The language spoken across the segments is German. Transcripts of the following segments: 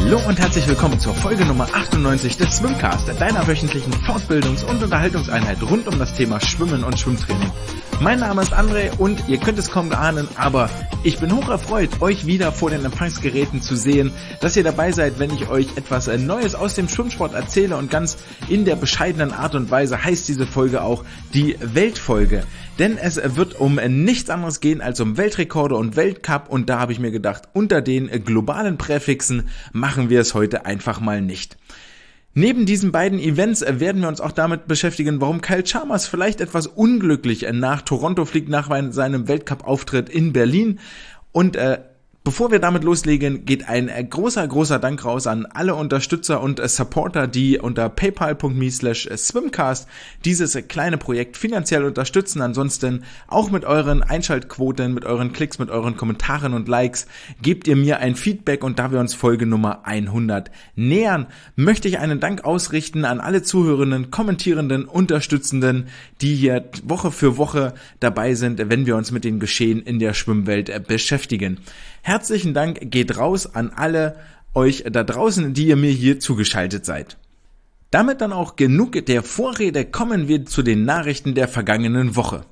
Hallo und herzlich willkommen zur Folge Nummer 98 des Swimcast, deiner wöchentlichen Fortbildungs- und Unterhaltungseinheit rund um das Thema Schwimmen und Schwimmtraining. Mein Name ist André und ihr könnt es kaum ahnen, aber ich bin hocherfreut, euch wieder vor den Empfangsgeräten zu sehen, dass ihr dabei seid, wenn ich euch etwas Neues aus dem Schwimmsport erzähle, und ganz in der bescheidenen Art und Weise heißt diese Folge auch die Weltfolge. Denn es wird um nichts anderes gehen als um Weltrekorde und Weltcup, und da habe ich mir gedacht, unter den globalen Präfixen machen wir es heute einfach mal nicht. Neben diesen beiden Events werden wir uns auch damit beschäftigen, warum Kyle Chalmers vielleicht etwas unglücklich nach Toronto fliegt, nach seinem Weltcup-Auftritt in Berlin. Und bevor wir damit loslegen, geht ein großer Dank raus an alle Unterstützer und Supporter, die unter paypal.me/swimcast dieses kleine Projekt finanziell unterstützen. Ansonsten auch mit euren Einschaltquoten, mit euren Klicks, mit euren Kommentaren und Likes gebt ihr mir ein Feedback, und da wir uns Folge Nummer 100 nähern, möchte ich einen Dank ausrichten an alle Zuhörenden, Kommentierenden, Unterstützenden, die hier Woche für Woche dabei sind, wenn wir uns mit den Geschehen in der Schwimmwelt beschäftigen. Herzlichen Dank geht raus an alle euch da draußen, die ihr mir hier zugeschaltet seid. Damit dann auch genug der Vorrede, kommen wir zu den Nachrichten der vergangenen Woche.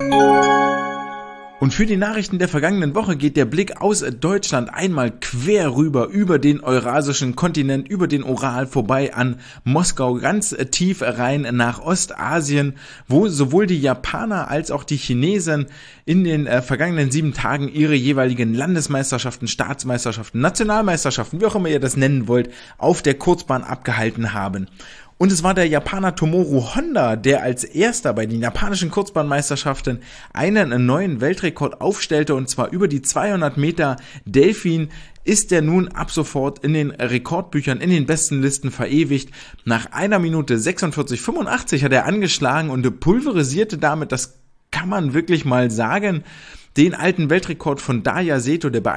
Und für die Nachrichten der vergangenen Woche geht der Blick aus Deutschland einmal quer rüber über den eurasischen Kontinent, über den Ural vorbei an Moskau, ganz tief rein nach Ostasien, wo sowohl die Japaner als auch die Chinesen in den vergangenen 7 Tagen ihre jeweiligen Landesmeisterschaften, Staatsmeisterschaften, Nationalmeisterschaften, wie auch immer ihr das nennen wollt, auf der Kurzbahn abgehalten haben. Und es war der Japaner Tomoru Honda, der als erster bei den japanischen Kurzbahnmeisterschaften einen neuen Weltrekord aufstellte, und zwar über die 200 Meter Delfin ist er nun ab sofort in den Rekordbüchern, in den besten Listen verewigt. Nach 1 Minute 46,85 hat er angeschlagen und pulverisierte damit, das kann man wirklich mal sagen, den alten Weltrekord von Daya Seto, der bei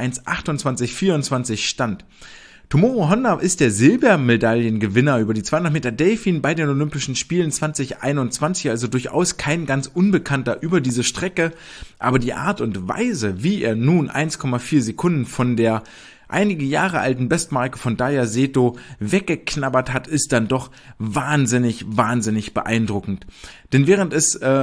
1,28,24 stand. Tomoru Honda ist der Silbermedaillengewinner über die 200 Meter Delfin bei den Olympischen Spielen 2021, also durchaus kein ganz Unbekannter über diese Strecke, aber die Art und Weise, wie er nun 1,4 Sekunden von der einige Jahre alten Bestmarke von Daya Seto weggeknabbert hat, ist dann doch wahnsinnig beeindruckend. Denn während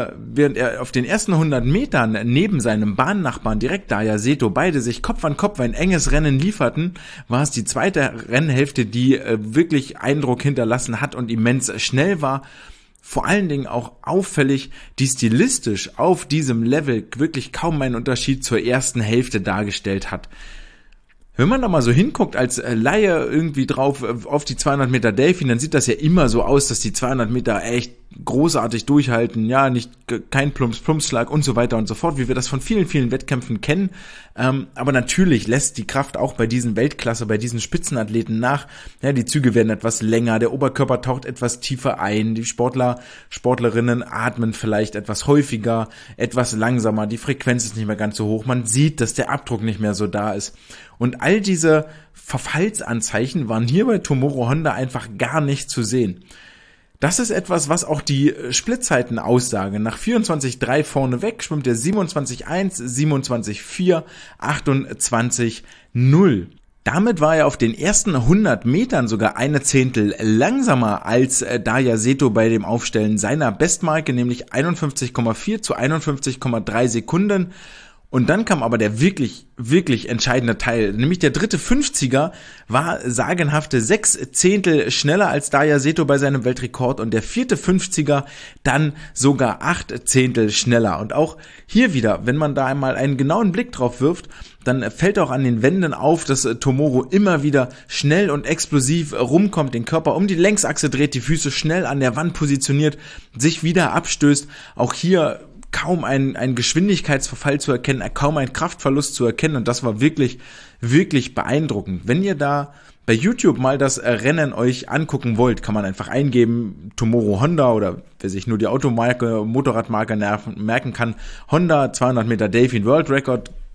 er auf den ersten 100 Metern neben seinem Bahnnachbarn direkt Daya Seto beide sich Kopf an Kopf ein enges Rennen lieferten, war es die zweite Rennhälfte, die wirklich Eindruck hinterlassen hat und immens schnell war. Vor allen Dingen auch auffällig, die stilistisch auf diesem Level wirklich kaum einen Unterschied zur ersten Hälfte dargestellt hat. Wenn man da mal so hinguckt als Laie irgendwie drauf auf die 200 Meter Delfin, dann sieht das ja immer so aus, dass die 200 Meter echt großartig durchhalten, ja, kein Plumpsschlag und so weiter und so fort, wie wir das von vielen Wettkämpfen kennen. Aber natürlich lässt die Kraft auch bei diesen Weltklasse, bei diesen Spitzenathleten nach. Ja, die Züge werden etwas länger, der Oberkörper taucht etwas tiefer ein, die Sportlerinnen atmen vielleicht etwas häufiger, etwas langsamer, die Frequenz ist nicht mehr ganz so hoch, man sieht, dass der Abdruck nicht mehr so da ist. Und all diese Verfallsanzeichen waren hier bei Tomoru Honda einfach gar nicht zu sehen. Das ist etwas, was auch die Splitzeiten aussagen. Nach 24,3 vorne weg schwimmt er 27,1, 27,4, 28,0. Damit war er auf den ersten 100 Metern sogar 1 Zehntel langsamer als Daya Seto bei dem Aufstellen seiner Bestmarke, nämlich 51,4 zu 51,3 Sekunden. Und dann kam aber der wirklich entscheidende Teil, nämlich der dritte 50er war sagenhafte 6 Zehntel schneller als Daya Seto bei seinem Weltrekord, und der vierte 50er dann sogar 8 Zehntel schneller. Und auch hier wieder, wenn man da einmal einen genauen Blick drauf wirft, dann fällt auch an den Wänden auf, dass Tomoru immer wieder schnell und explosiv rumkommt, den Körper um die Längsachse dreht, die Füße schnell an der Wand positioniert, sich wieder abstößt. Auch hier kaum ein Geschwindigkeitsverfall zu erkennen, kaum ein Kraftverlust zu erkennen, und das war wirklich beeindruckend. Wenn ihr da bei YouTube mal das Rennen euch angucken wollt, kann man einfach eingeben, Tomoru Honda, oder wer sich nur die Motorradmarke merken kann, Honda 200 Meter Delfin World Record,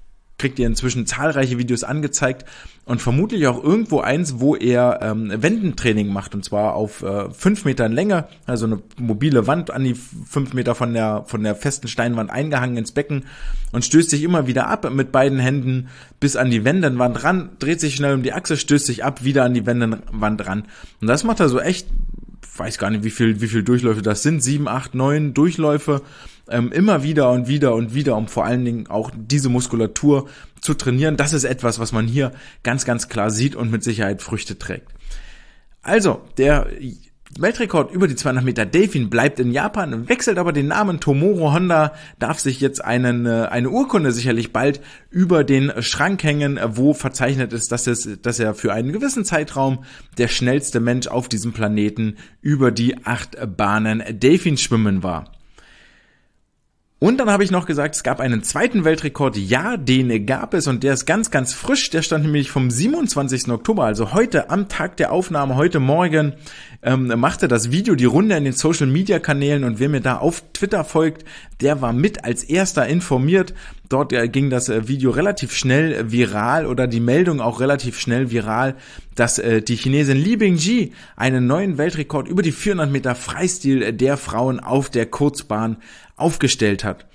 kriegt ihr inzwischen zahlreiche Videos angezeigt und vermutlich auch irgendwo eins, wo er Wendentraining macht, und zwar auf 5 Metern Länge, also eine mobile Wand an die 5 Meter von der festen Steinwand eingehangen ins Becken und stößt sich immer wieder ab mit beiden Händen bis an die Wendenwand ran, dreht sich schnell um die Achse, stößt sich ab, wieder an die Wendenwand ran. Und das macht er so echt, weiß gar nicht, wie viel Durchläufe das sind, 7, 8, 9 Durchläufe, immer wieder und wieder und wieder, um vor allen Dingen auch diese Muskulatur zu trainieren. Das ist etwas, was man hier ganz, ganz klar sieht und mit Sicherheit Früchte trägt. Also, der Weltrekord über die 200 Meter Delfin bleibt in Japan, wechselt aber den Namen. Tomoro Honda darf sich jetzt eine Urkunde sicherlich bald über den Schrank hängen, wo verzeichnet ist, dass er für einen gewissen Zeitraum der schnellste Mensch auf diesem Planeten über die 8 Bahnen Delfin schwimmen war. Und dann habe ich noch gesagt, es gab einen zweiten Weltrekord. Ja, den gab es und der ist ganz, ganz frisch. Der stand nämlich vom 27. Oktober, also heute am Tag der Aufnahme, heute Morgen, machte das Video die Runde in den Social-Media-Kanälen und wer mir da auf Twitter folgt, der war mit als erster informiert. Dort ging das Video relativ schnell viral oder die Meldung auch relativ schnell viral, dass die Chinesin Li Bingji einen neuen Weltrekord über die 400 Meter Freistil der Frauen auf der Kurzbahn aufgestellt hat.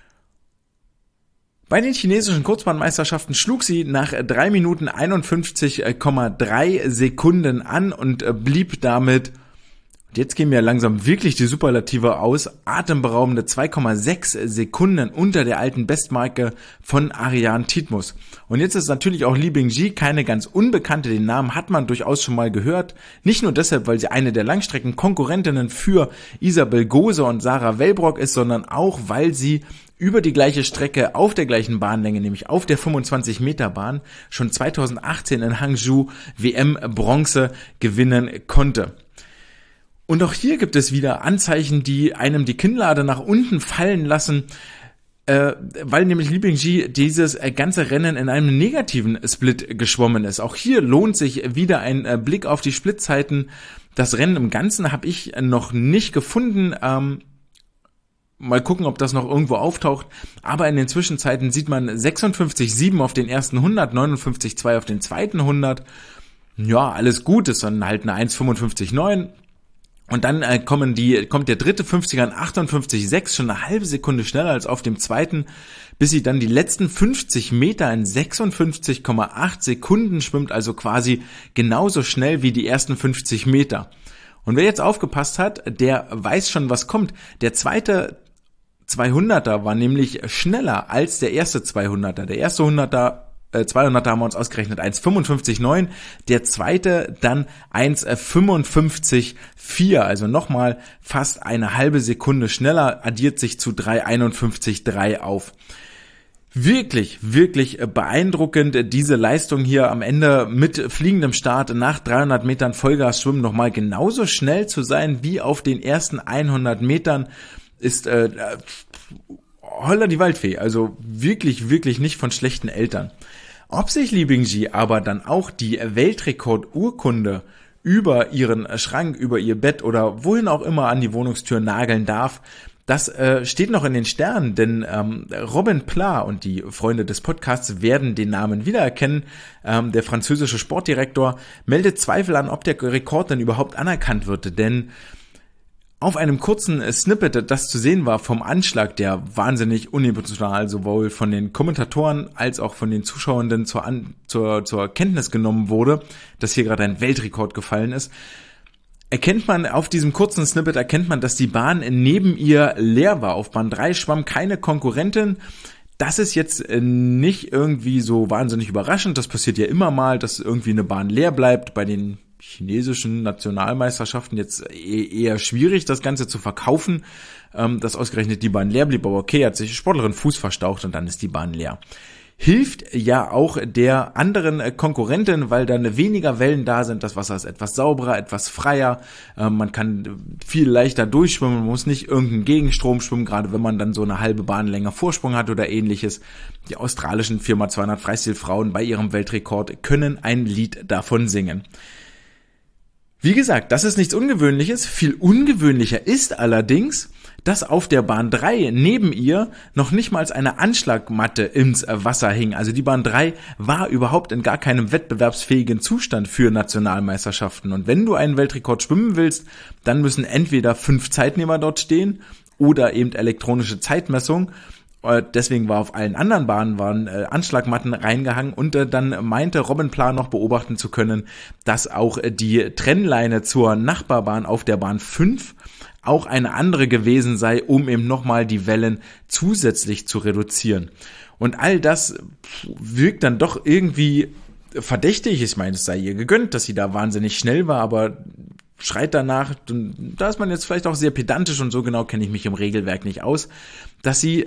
Bei den chinesischen Kurzbahnmeisterschaften schlug sie nach 3 Minuten 51,3 Sekunden an und blieb damit, jetzt gehen mir langsam wirklich die Superlative aus, atemberaubende 2,6 Sekunden unter der alten Bestmarke von Ariane Titmus. Und jetzt ist natürlich auch Li Bingji keine ganz unbekannte, den Namen hat man durchaus schon mal gehört. Nicht nur deshalb, weil sie eine der Langstreckenkonkurrentinnen für Isabel Gose und Sarah Wellbrock ist, sondern auch, weil sie über die gleiche Strecke auf der gleichen Bahnlänge, nämlich auf der 25-Meter-Bahn, schon 2018 in Hangzhou WM-Bronze gewinnen konnte. Und auch hier gibt es wieder Anzeichen, die einem die Kinnlade nach unten fallen lassen, weil nämlich Li Bingji dieses ganze Rennen in einem negativen Split geschwommen ist. Auch hier lohnt sich wieder ein Blick auf die Splitzeiten. Das Rennen im Ganzen habe ich noch nicht gefunden. Mal gucken, ob das noch irgendwo auftaucht. Aber in den Zwischenzeiten sieht man 56,7 auf den ersten 100, 59,2 auf den zweiten 100. Ja, alles gut, ist dann halt eine 1,55,9. Und dann kommt der dritte 50er an 58,6, schon eine halbe Sekunde schneller als auf dem zweiten, bis sie dann die letzten 50 Meter in 56,8 Sekunden schwimmt, also quasi genauso schnell wie die ersten 50 Meter. Und wer jetzt aufgepasst hat, der weiß schon, was kommt. Der zweite 200er war nämlich schneller als der erste 200er. Der erste 200er haben wir uns ausgerechnet 1,55,9, der zweite dann 1,55,4, also nochmal fast eine halbe Sekunde schneller, addiert sich zu 3,51,3 auf. Wirklich, wirklich beeindruckend, diese Leistung hier am Ende mit fliegendem Start nach 300 Metern Vollgas schwimmen nochmal genauso schnell zu sein wie auf den ersten 100 Metern ist holla die Waldfee, also wirklich, wirklich nicht von schlechten Eltern. Ob sich Li Bingji aber dann auch die Weltrekordurkunde über ihren Schrank, über ihr Bett oder wohin auch immer an die Wohnungstür nageln darf, das steht noch in den Sternen, denn Robin Pla und die Freunde des Podcasts werden den Namen wiedererkennen. Der französische Sportdirektor meldet Zweifel an, ob der Rekord denn überhaupt anerkannt wird, denn auf einem kurzen Snippet, das zu sehen war vom Anschlag, der wahnsinnig unemotional sowohl von den Kommentatoren als auch von den Zuschauenden zur Kenntnis genommen wurde, dass hier gerade ein Weltrekord gefallen ist, auf diesem kurzen Snippet erkennt man, dass die Bahn neben ihr leer war. Auf Bahn 3 schwamm keine Konkurrentin. Das ist jetzt nicht irgendwie so wahnsinnig überraschend. Das passiert ja immer mal, dass irgendwie eine Bahn leer bleibt. Bei den chinesischen Nationalmeisterschaften jetzt eher schwierig, das Ganze zu verkaufen, dass ausgerechnet die Bahn leer blieb. Aber okay, hat sich die Sportlerin Fuß verstaucht und dann ist die Bahn leer. Hilft ja auch der anderen Konkurrentin, weil dann weniger Wellen da sind. Das Wasser ist etwas sauberer, etwas freier. Man kann viel leichter durchschwimmen, man muss nicht irgendeinen Gegenstrom schwimmen, gerade wenn man dann so eine halbe Bahnlänge Vorsprung hat oder ähnliches. Die australischen 4x200 Freistilfrauen bei ihrem Weltrekord können ein Lied davon singen. Wie gesagt, das ist nichts Ungewöhnliches. Viel ungewöhnlicher ist allerdings, dass auf der Bahn 3 neben ihr noch nicht mal eine Anschlagmatte ins Wasser hing. Also die Bahn 3 war überhaupt in gar keinem wettbewerbsfähigen Zustand für Nationalmeisterschaften. Und wenn du einen Weltrekord schwimmen willst, dann müssen entweder 5 Zeitnehmer dort stehen oder eben elektronische Zeitmessung. Deswegen war auf allen anderen Bahnen waren Anschlagmatten reingehangen und dann meinte Robin Pla noch beobachten zu können, dass auch die Trennleine zur Nachbarbahn auf der Bahn 5 auch eine andere gewesen sei, um eben nochmal die Wellen zusätzlich zu reduzieren. Und all das wirkt dann doch irgendwie verdächtig. Ich meine, es sei ihr gegönnt, dass sie da wahnsinnig schnell war, aber schreit danach, da ist man jetzt vielleicht auch sehr pedantisch und so genau kenne ich mich im Regelwerk nicht aus, dass sie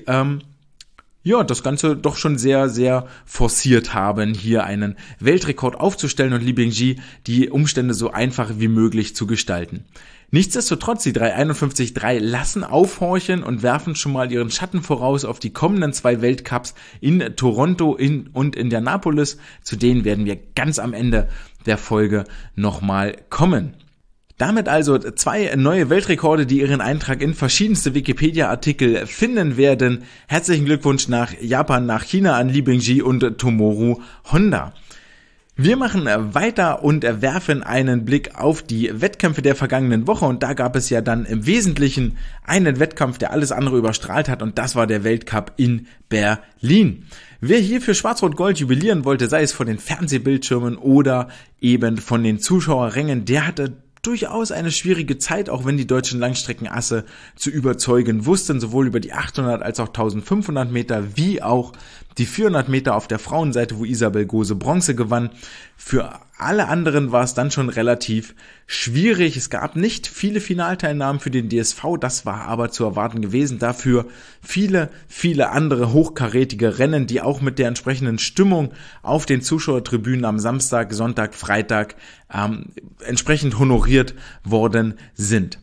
das Ganze doch schon sehr, sehr forciert haben, hier einen Weltrekord aufzustellen und Li Bingji die Umstände so einfach wie möglich zu gestalten. Nichtsdestotrotz, die 3:51,3 lassen aufhorchen und werfen schon mal ihren Schatten voraus auf die kommenden 2 Weltcups in Toronto und Indianapolis. Zu denen werden wir ganz am Ende der Folge nochmal kommen. Damit also 2 neue Weltrekorde, die ihren Eintrag in verschiedenste Wikipedia-Artikel finden werden. Herzlichen Glückwunsch nach Japan, nach China an Li Bingji und Tomoru Honda. Wir machen weiter und werfen einen Blick auf die Wettkämpfe der vergangenen Woche und da gab es ja dann im Wesentlichen einen Wettkampf, der alles andere überstrahlt hat und das war der Weltcup in Berlin. Wer hier für Schwarz-Rot-Gold jubilieren wollte, sei es von den Fernsehbildschirmen oder eben von den Zuschauerrängen, der hatte durchaus eine schwierige Zeit, auch wenn die deutschen Langstreckenasse zu überzeugen wussten, sowohl über die 800 als auch 1500 Meter, wie auch die 400 Meter auf der Frauenseite, wo Isabel Gose Bronze gewann. Für alle anderen war es dann schon relativ schwierig. Es gab nicht viele Finalteilnahmen für den DSV, das war aber zu erwarten gewesen. Dafür viele, viele andere hochkarätige Rennen, die auch mit der entsprechenden Stimmung auf den Zuschauertribünen am Samstag, Sonntag, Freitag entsprechend honoriert worden sind.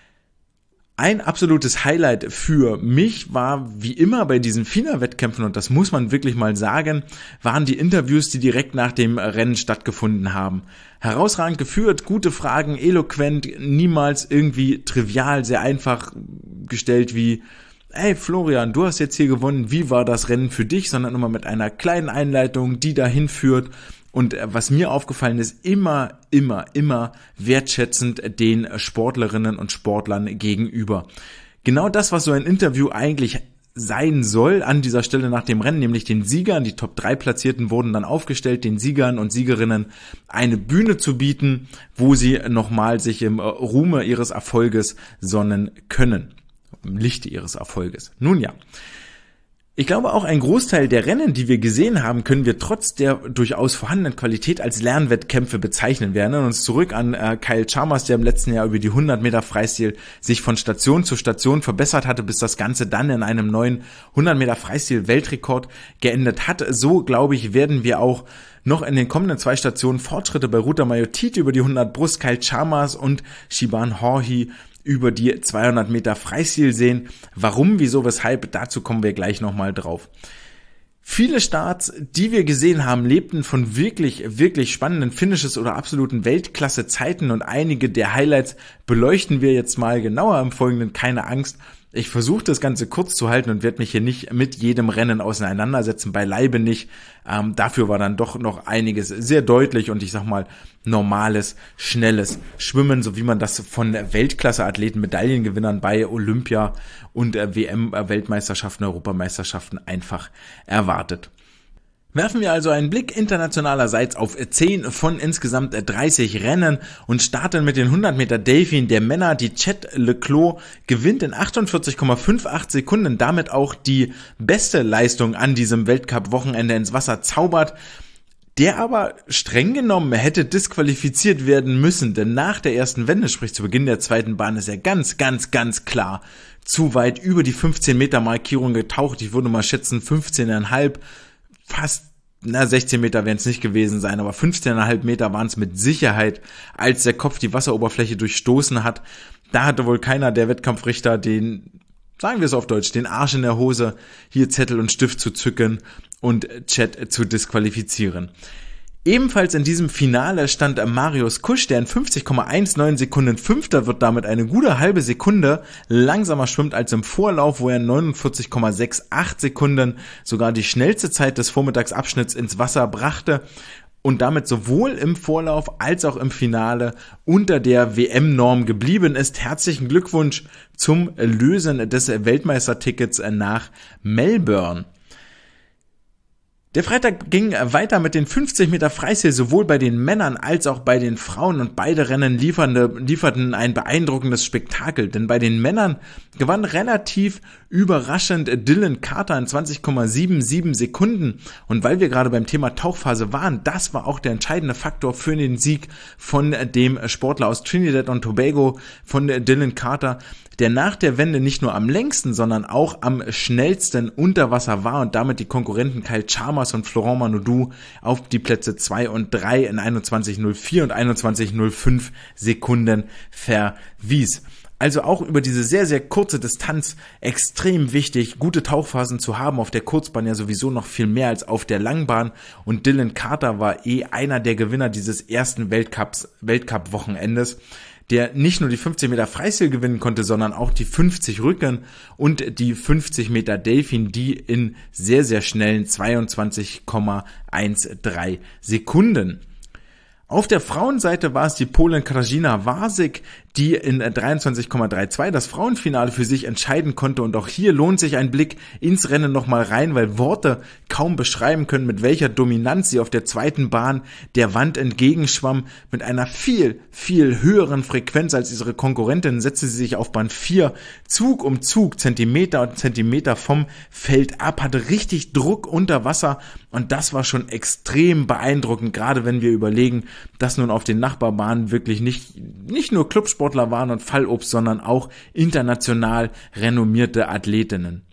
Ein absolutes Highlight für mich war, wie immer bei diesen FINA-Wettkämpfen, und das muss man wirklich mal sagen, waren die Interviews, die direkt nach dem Rennen stattgefunden haben. Herausragend geführt, gute Fragen, eloquent, niemals irgendwie trivial, sehr einfach gestellt wie: Hey Florian, du hast jetzt hier gewonnen, wie war das Rennen für dich? Sondern immer mit einer kleinen Einleitung, die dahin führt. Und was mir aufgefallen ist, immer wertschätzend den Sportlerinnen und Sportlern gegenüber. Genau das, was so ein Interview eigentlich sein soll an dieser Stelle nach dem Rennen, nämlich den Siegern, die Top 3 Platzierten wurden dann aufgestellt, den Siegern und Siegerinnen eine Bühne zu bieten, wo sie nochmal sich im Ruhme ihres Erfolges sonnen können. Im Lichte ihres Erfolges. Nun ja. Ich glaube, auch ein Großteil der Rennen, die wir gesehen haben, können wir trotz der durchaus vorhandenen Qualität als Lernwettkämpfe bezeichnen. Wir erinnern uns zurück an Kyle Chalmers, der im letzten Jahr über die 100 Meter Freistil sich von Station zu Station verbessert hatte, bis das Ganze dann in einem neuen 100 Meter Freistil Weltrekord geendet hat. So, glaube ich, werden wir auch noch in den kommenden 2 Stationen Fortschritte bei Ruta Mayotte über die 100 Brust, Kyle Chalmers und Shiban Horhi über die 200 Meter Freistil sehen. Warum, wieso, weshalb, dazu kommen wir gleich nochmal drauf. Viele Starts, die wir gesehen haben, lebten von wirklich spannenden Finishes oder absoluten Weltklasse-Zeiten und einige der Highlights beleuchten wir jetzt mal genauer im Folgenden, keine Angst. Ich versuche das Ganze kurz zu halten und werde mich hier nicht mit jedem Rennen auseinandersetzen, beileibe nicht. Dafür war dann doch noch einiges sehr deutlich und ich sag mal normales, schnelles Schwimmen, so wie man das von Weltklasse-Athleten, Medaillengewinnern bei Olympia und WM-Weltmeisterschaften, Europameisterschaften einfach erwartet. Werfen wir also einen Blick internationalerseits auf 10 von insgesamt 30 Rennen und starten mit den 100 Meter Delfin der Männer. Die Chet Leclos gewinnt in 48,58 Sekunden, damit auch die beste Leistung an diesem Weltcup-Wochenende ins Wasser zaubert, der aber streng genommen hätte disqualifiziert werden müssen, denn nach der ersten Wende, sprich zu Beginn der zweiten Bahn, ist er ganz klar zu weit über die 15 Meter Markierung getaucht. Ich würde mal schätzen 15,5, fast 16 Meter werden es nicht gewesen sein, aber 15,5 Meter waren es mit Sicherheit, als der Kopf die Wasseroberfläche durchstoßen hat. Da hatte wohl keiner der Wettkampfrichter den, sagen wir es auf Deutsch, den Arsch in der Hose, hier Zettel und Stift zu zücken und Chet zu disqualifizieren. Ebenfalls in diesem Finale stand Marius Kusch, der in 50,19 Sekunden Fünfter wird, damit eine gute halbe Sekunde langsamer schwimmt als im Vorlauf, wo er 49,68 Sekunden sogar die schnellste Zeit des Vormittagsabschnitts ins Wasser brachte und damit sowohl im Vorlauf als auch im Finale unter der WM-Norm geblieben ist. Herzlichen Glückwunsch zum Lösen des Weltmeistertickets nach Melbourne. Der Freitag ging weiter mit den 50 Meter Freistil, sowohl bei den Männern als auch bei den Frauen, und beide Rennen lieferten ein beeindruckendes Spektakel, denn bei den Männern gewann relativ überraschend Dylan Carter in 20,77 Sekunden, und weil wir gerade beim Thema Tauchphase waren, das war auch der entscheidende Faktor für den Sieg von dem Sportler aus Trinidad und Tobago, von Dylan Carter, der nach der Wende nicht nur am längsten, sondern auch am schnellsten unter Wasser war und damit die Konkurrenten Kyle Chalmers und Florent Manodou auf die Plätze 2 und 3 in 21,04 und 21,05 Sekunden verwies. Also auch über diese sehr, sehr kurze Distanz extrem wichtig, gute Tauchphasen zu haben, auf der Kurzbahn ja sowieso noch viel mehr als auf der Langbahn, und Dylan Carter war einer der Gewinner dieses ersten Weltcup-Wochenendes, der nicht nur die 50 Meter Freistil gewinnen konnte, sondern auch die 50 Rücken und die 50 Meter Delfin, die in sehr, sehr schnellen 22,13 Sekunden. Auf der Frauenseite war es die Polin Katarzyna Wasik, die in 23,32 das Frauenfinale für sich entscheiden konnte, und auch hier lohnt sich ein Blick ins Rennen nochmal rein, weil Worte kaum beschreiben können, mit welcher Dominanz sie auf der zweiten Bahn der Wand entgegenschwamm. Mit einer viel, viel höheren Frequenz als ihre Konkurrentin setzte sie sich auf Bahn 4 Zug um Zug, Zentimeter und Zentimeter vom Feld ab, hatte richtig Druck unter Wasser, und das war schon extrem beeindruckend, gerade wenn wir überlegen, dass nun auf den Nachbarbahnen wirklich nicht nur Clubsportler waren und Fallobst, sondern auch international renommierte Athletinnen.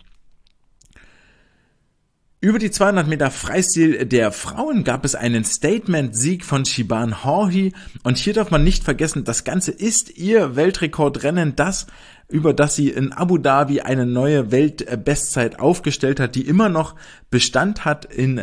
Über die 200 Meter Freistil der Frauen gab es einen Statement-Sieg von Siobhan Horhy, und hier darf man nicht vergessen, das Ganze ist ihr Weltrekordrennen, über das sie in Abu Dhabi eine neue Weltbestzeit aufgestellt hat, die immer noch Bestand hat in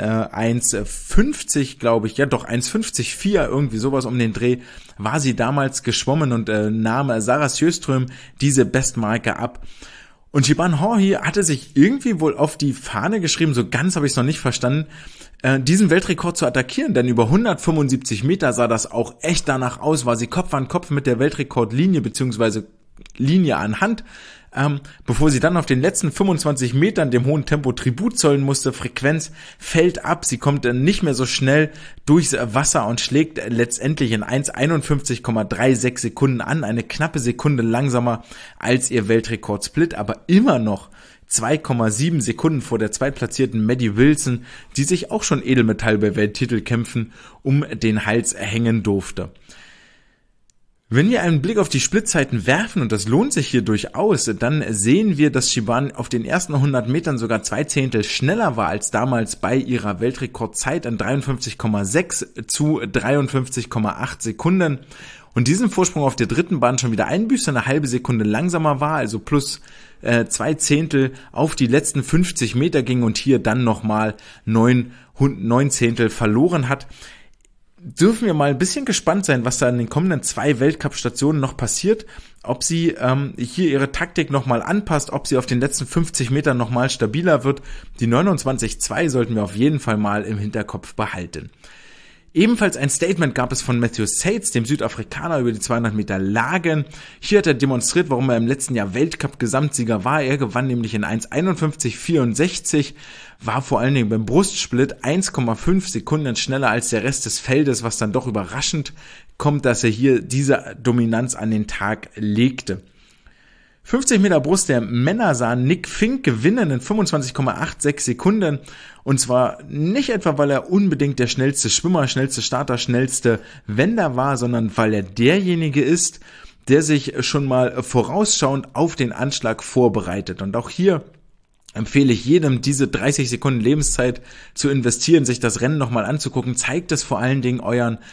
1,50, glaube ich, ja doch 1,54, irgendwie sowas um den Dreh, war sie damals geschwommen und nahm Sarah Sjöström diese Bestmarke ab. Und Siobhan Horhy hatte sich irgendwie wohl auf die Fahne geschrieben, so ganz habe ich es noch nicht verstanden, diesen Weltrekord zu attackieren, denn über 175 Meter sah das auch echt danach aus, war sie Kopf an Kopf mit der Weltrekordlinie bzw. Linie an Hand, bevor sie dann auf den letzten 25 Metern dem hohen Tempo Tribut zollen musste. Frequenz fällt ab, sie kommt nicht mehr so schnell durchs Wasser und schlägt letztendlich in 1,51,36 Sekunden an, eine knappe Sekunde langsamer als ihr Weltrekordsplit, aber immer noch 2,7 Sekunden vor der zweitplatzierten Maddie Wilson, die sich auch schon Edelmetall bei Welttitelkämpfen um den Hals hängen durfte. Wenn wir einen Blick auf die Splitzeiten werfen, und das lohnt sich hier durchaus, dann sehen wir, dass Siobhan auf den ersten 100 Metern sogar 2 Zehntel schneller war als damals bei ihrer Weltrekordzeit an 53,6 zu 53,8 Sekunden. Und diesen Vorsprung auf der dritten Bahn schon wieder einbüßt, eine halbe Sekunde langsamer war, also plus 2 Zehntel auf die letzten 50 Meter ging und hier dann nochmal 9 Zehntel verloren hat. Dürfen wir mal ein bisschen gespannt sein, was da in den kommenden 2 Weltcup-Stationen noch passiert, ob sie hier ihre Taktik nochmal anpasst, ob sie auf den letzten 50 Metern nochmal stabiler wird. Die 29,2 sollten wir auf jeden Fall mal im Hinterkopf behalten. Ebenfalls ein Statement gab es von Matthew Sates, dem Südafrikaner, über die 200 Meter Lagen. Hier hat er demonstriert, warum er im letzten Jahr Weltcup-Gesamtsieger war. Er gewann nämlich in 1,51,64, war vor allen Dingen beim Brustsplit 1,5 Sekunden schneller als der Rest des Feldes, was dann doch überraschend kommt, dass er hier diese Dominanz an den Tag legte. 50 Meter Brust der Männer sah Nick Fink gewinnen in 25,86 Sekunden, und zwar nicht etwa, weil er unbedingt der schnellste Schwimmer, schnellste Starter, schnellste Wender war, sondern weil er derjenige ist, der sich schon mal vorausschauend auf den Anschlag vorbereitet. Und auch hier empfehle ich jedem, diese 30 Sekunden Lebenszeit zu investieren, sich das Rennen nochmal anzugucken. Zeigt es vor allen Dingen euren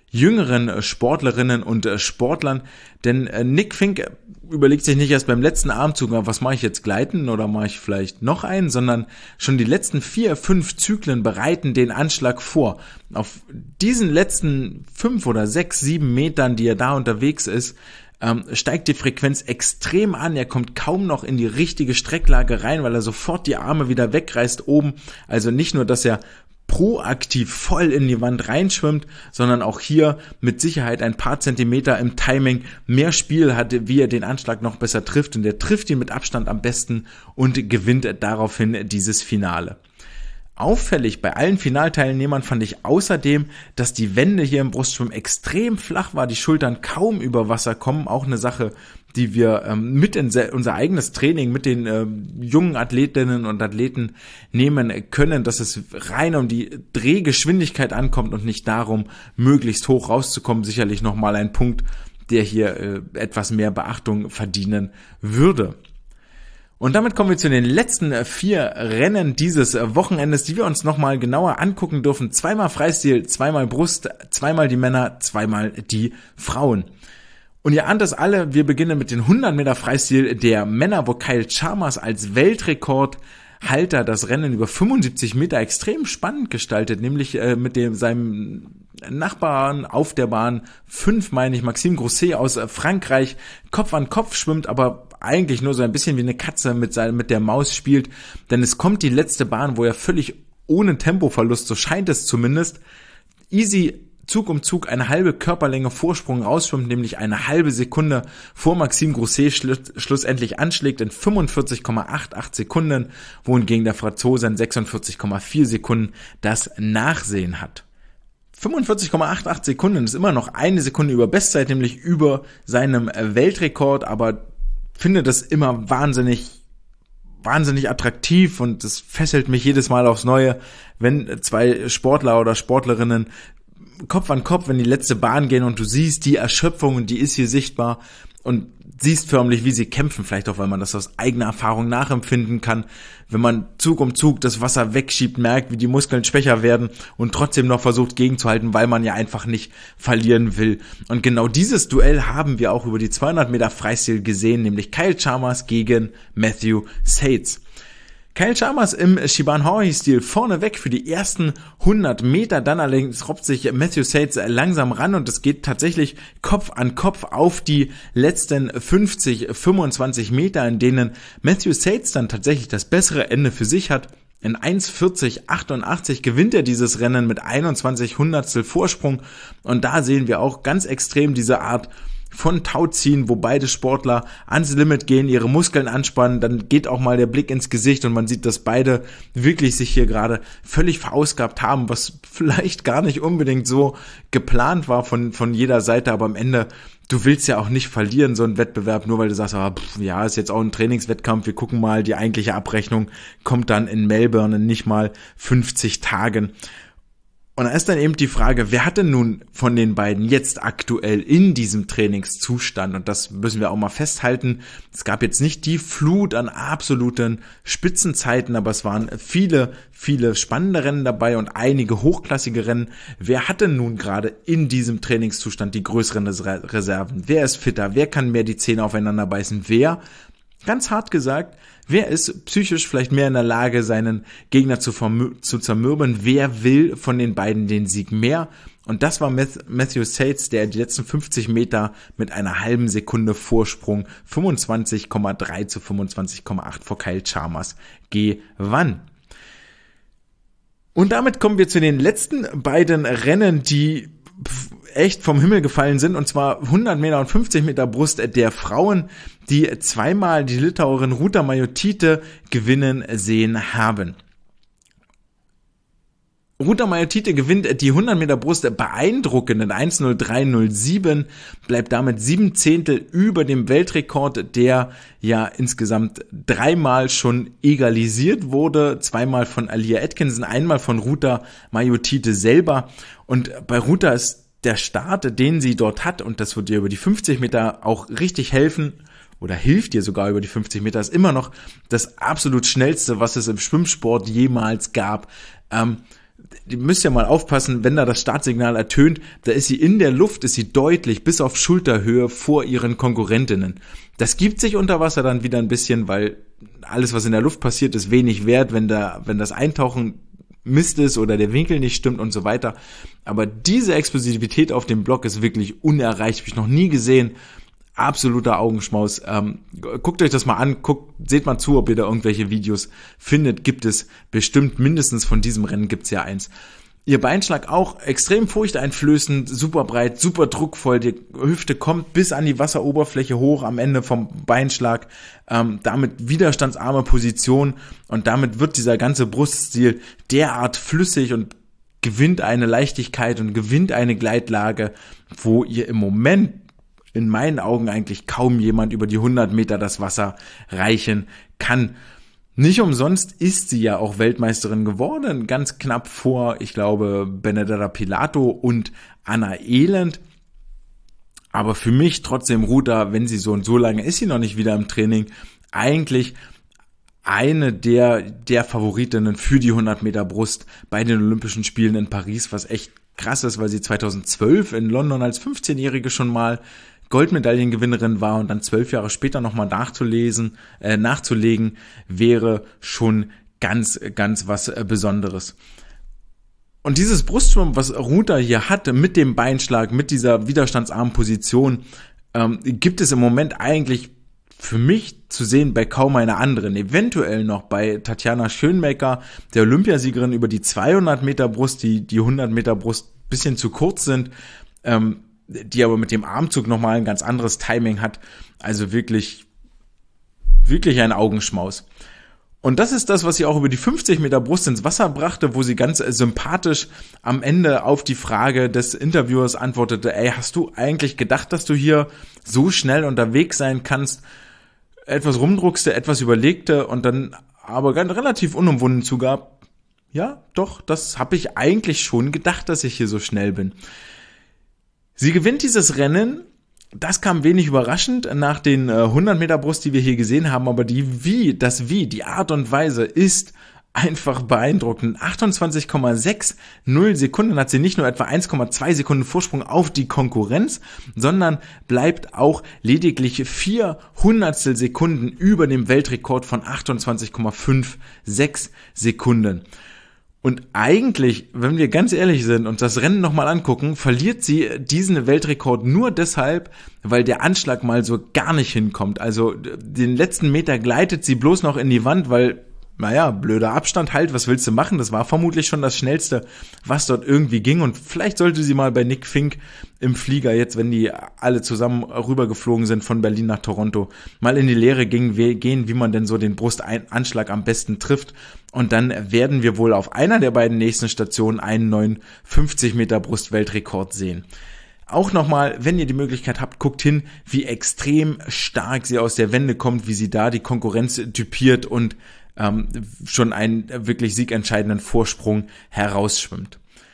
jüngeren Sportlerinnen und Sportlern, denn Nick Fink überlegt sich nicht erst beim letzten Armzug, was mache ich jetzt, gleiten oder mache ich vielleicht noch einen, sondern schon die letzten 4, 5 Zyklen bereiten den Anschlag vor. Auf diesen letzten 5 oder 6, 7 Metern, die er da unterwegs ist, steigt die Frequenz extrem an. Er kommt kaum noch in die richtige Strecklage rein, weil er sofort die Arme wieder wegreißt oben. Also nicht nur, dass er proaktiv voll in die Wand reinschwimmt, sondern auch hier mit Sicherheit ein paar Zentimeter im Timing mehr Spiel hatte, wie er den Anschlag noch besser trifft, und er trifft ihn mit Abstand am besten und gewinnt daraufhin dieses Finale. Auffällig bei allen Finalteilnehmern fand ich außerdem, dass die Wände hier im Brustschwimmen extrem flach war, die Schultern kaum über Wasser kommen, auch eine Sache, die wir mit in unser eigenes Training mit den jungen Athletinnen und Athleten nehmen können, dass es rein um die Drehgeschwindigkeit ankommt und nicht darum, möglichst hoch rauszukommen. Sicherlich nochmal ein Punkt, der hier etwas mehr Beachtung verdienen würde. Und damit kommen wir zu den letzten 4 Rennen dieses Wochenendes, die wir uns nochmal genauer angucken dürfen. 2-mal Freistil, 2-mal Brust, 2-mal die Männer, 2-mal die Frauen. Und ihr ahnt es alle, wir beginnen mit den 100 Meter Freistil der Männer, wo Kyle Chalmers als Weltrekordhalter das Rennen über 75 Meter extrem spannend gestaltet, nämlich mit seinem Nachbarn auf der Bahn, 5 meine ich, Maxime Grousset aus Frankreich, Kopf an Kopf schwimmt, aber eigentlich nur so ein bisschen wie eine Katze mit der Maus spielt, denn es kommt die letzte Bahn, wo er völlig ohne Tempoverlust, so scheint es zumindest, easy Zug um Zug eine halbe Körperlänge Vorsprung rausschwimmt, nämlich eine halbe Sekunde vor Maxime Grousset schlussendlich anschlägt in 45,88 Sekunden, wohingegen der Franzose in 46,4 Sekunden das Nachsehen hat. 45,88 Sekunden ist immer noch eine Sekunde über Bestzeit, nämlich über seinem Weltrekord, aber finde das immer wahnsinnig attraktiv, und es fesselt mich jedes Mal aufs Neue, wenn 2 Sportler oder Sportlerinnen Kopf an Kopf in die letzte Bahn gehen und du siehst die Erschöpfung, und die ist hier sichtbar, und siehst förmlich, wie sie kämpfen, vielleicht auch, weil man das aus eigener Erfahrung nachempfinden kann, wenn man Zug um Zug das Wasser wegschiebt, merkt, wie die Muskeln schwächer werden und trotzdem noch versucht gegenzuhalten, weil man ja einfach nicht verlieren will. Und genau dieses Duell haben wir auch über die 200 Meter Freistil gesehen, nämlich Kyle Chalmers gegen Matthew Sates. Kyle Chalmers im Shibane Haui-Stil vorneweg für die ersten 100 Meter, dann allerdings robbt sich Matthew Sates langsam ran, und es geht tatsächlich Kopf an Kopf auf die letzten 25 Meter, in denen Matthew Sates dann tatsächlich das bessere Ende für sich hat. In 1:40,88 gewinnt er dieses Rennen mit 21 Hundertstel Vorsprung, und da sehen wir auch ganz extrem diese Art von Tauziehen, wo beide Sportler ans Limit gehen, ihre Muskeln anspannen, dann geht auch mal der Blick ins Gesicht und man sieht, dass beide wirklich sich hier gerade völlig verausgabt haben, was vielleicht gar nicht unbedingt so geplant war von jeder Seite, aber am Ende, du willst ja auch nicht verlieren, so einen Wettbewerb, nur weil du sagst, ja, ist jetzt auch ein Trainingswettkampf, wir gucken mal, die eigentliche Abrechnung kommt dann in Melbourne in nicht mal 50 Tagen. Und da ist dann eben die Frage, wer hat denn nun von den beiden jetzt aktuell in diesem Trainingszustand? Und das müssen wir auch mal festhalten. Es gab jetzt nicht die Flut an absoluten Spitzenzeiten, aber es waren viele spannende Rennen dabei und einige hochklassige Rennen. Wer hat denn nun gerade in diesem Trainingszustand die größeren Reserven? Wer ist fitter? Wer kann mehr die Zähne aufeinander beißen? Wer, ganz hart gesagt, wer ist psychisch vielleicht mehr in der Lage, seinen Gegner zu zermürben? Wer will von den beiden den Sieg mehr? Und das war Matthew Sates, der die letzten 50 Meter mit einer halben Sekunde Vorsprung 25,3 zu 25,8 vor Kyle Chalmers gewann. Und damit kommen wir zu den letzten beiden Rennen, die echt vom Himmel gefallen sind, und zwar 100 Meter und 50 Meter Brust der Frauen, die 2-mal die Litauerin Rūta Meilutytė gewinnen sehen haben. Rūta Meilutytė gewinnt die 100 Meter Brust beeindruckend in 1:03:07, bleibt damit 7 Zehntel über dem Weltrekord, der ja insgesamt 3-mal schon egalisiert wurde, 2-mal von Alia Atkinson, 1-mal von Rūta Meilutytė selber. Und bei Rūta ist der Start, den sie dort hat, und das wird ihr über die 50 Meter auch richtig helfen, oder hilft ihr sogar über die 50 Meter, ist immer noch das absolut schnellste, was es im Schwimmsport jemals gab. die müsst ja mal aufpassen, wenn da das Startsignal ertönt, da ist sie in der Luft, ist sie deutlich bis auf Schulterhöhe vor ihren Konkurrentinnen. Das gibt sich unter Wasser dann wieder ein bisschen, weil alles, was in der Luft passiert, ist wenig wert, wenn das Eintauchen Mist ist oder der Winkel nicht stimmt und so weiter. Aber diese Explosivität auf dem Block ist wirklich unerreicht, habe ich noch nie gesehen. Absoluter Augenschmaus. Guckt euch das mal an, seht mal zu, ob ihr da irgendwelche Videos findet. Gibt es bestimmt, mindestens von diesem Rennen gibt's ja eins. Ihr Beinschlag auch extrem furchteinflößend, super breit, super druckvoll. Die Hüfte kommt bis an die Wasseroberfläche hoch am Ende vom Beinschlag. Damit widerstandsarme Position und damit wird dieser ganze Bruststil derart flüssig und gewinnt eine Leichtigkeit und gewinnt eine Gleitlage, wo ihr im Moment in meinen Augen eigentlich kaum jemand über die 100 Meter das Wasser reichen kann. Nicht umsonst ist sie ja auch Weltmeisterin geworden, ganz knapp vor, ich glaube, Benedetta Pilato und Anna Elend. Aber für mich trotzdem Ruta, wenn sie so und so lange ist sie noch nicht wieder im Training, eigentlich eine der Favoritinnen für die 100 Meter Brust bei den Olympischen Spielen in Paris, was echt krass ist, weil sie 2012 in London als 15-Jährige schon mal Goldmedaillengewinnerin war und dann 12 Jahre später nochmal nachzulegen, wäre schon ganz, ganz was Besonderes. Und dieses Brustschwimmen, was Ruta hier hatte, mit dem Beinschlag, mit dieser widerstandsarmen Position, gibt es im Moment eigentlich für mich zu sehen bei kaum einer anderen. Eventuell noch bei Tatjana Schönmecker, der Olympiasiegerin über die 200 Meter Brust, die 100 Meter Brust bisschen zu kurz sind, die aber mit dem Armzug nochmal ein ganz anderes Timing hat. Also wirklich, wirklich ein Augenschmaus. Und das ist das, was sie auch über die 50 Meter Brust ins Wasser brachte, wo sie ganz sympathisch am Ende auf die Frage des Interviewers antwortete, hast du eigentlich gedacht, dass du hier so schnell unterwegs sein kannst? Etwas rumdruckste, etwas überlegte und dann aber ganz relativ unumwunden zugab, ja, doch, das habe ich eigentlich schon gedacht, dass ich hier so schnell bin. Sie gewinnt dieses Rennen, das kam wenig überraschend nach den 100 Meter Brust, die wir hier gesehen haben, aber die Art und Weise ist einfach beeindruckend. 28,60 Sekunden hat sie nicht nur etwa 1,2 Sekunden Vorsprung auf die Konkurrenz, sondern bleibt auch lediglich 4 Hundertstel Sekunden über dem Weltrekord von 28,56 Sekunden. Und eigentlich, wenn wir ganz ehrlich sind und das Rennen nochmal angucken, verliert sie diesen Weltrekord nur deshalb, weil der Anschlag mal so gar nicht hinkommt. Also den letzten Meter gleitet sie bloß noch in die Wand, weil, blöder Abstand halt, was willst du machen? Das war vermutlich schon das Schnellste, was dort irgendwie ging. Und vielleicht sollte sie mal bei Nick Fink im Flieger, jetzt wenn die alle zusammen rübergeflogen sind von Berlin nach Toronto, mal in die Lehre gehen, wie man denn so den Brustanschlag am besten trifft. Und dann werden wir wohl auf einer der beiden nächsten Stationen einen neuen 50 Meter Brustweltrekord sehen. Auch nochmal, wenn ihr die Möglichkeit habt, guckt hin, wie extrem stark sie aus der Wende kommt, wie sie da die Konkurrenz typiert und schon einen wirklich siegentscheidenden Vorsprung herausschwimmt.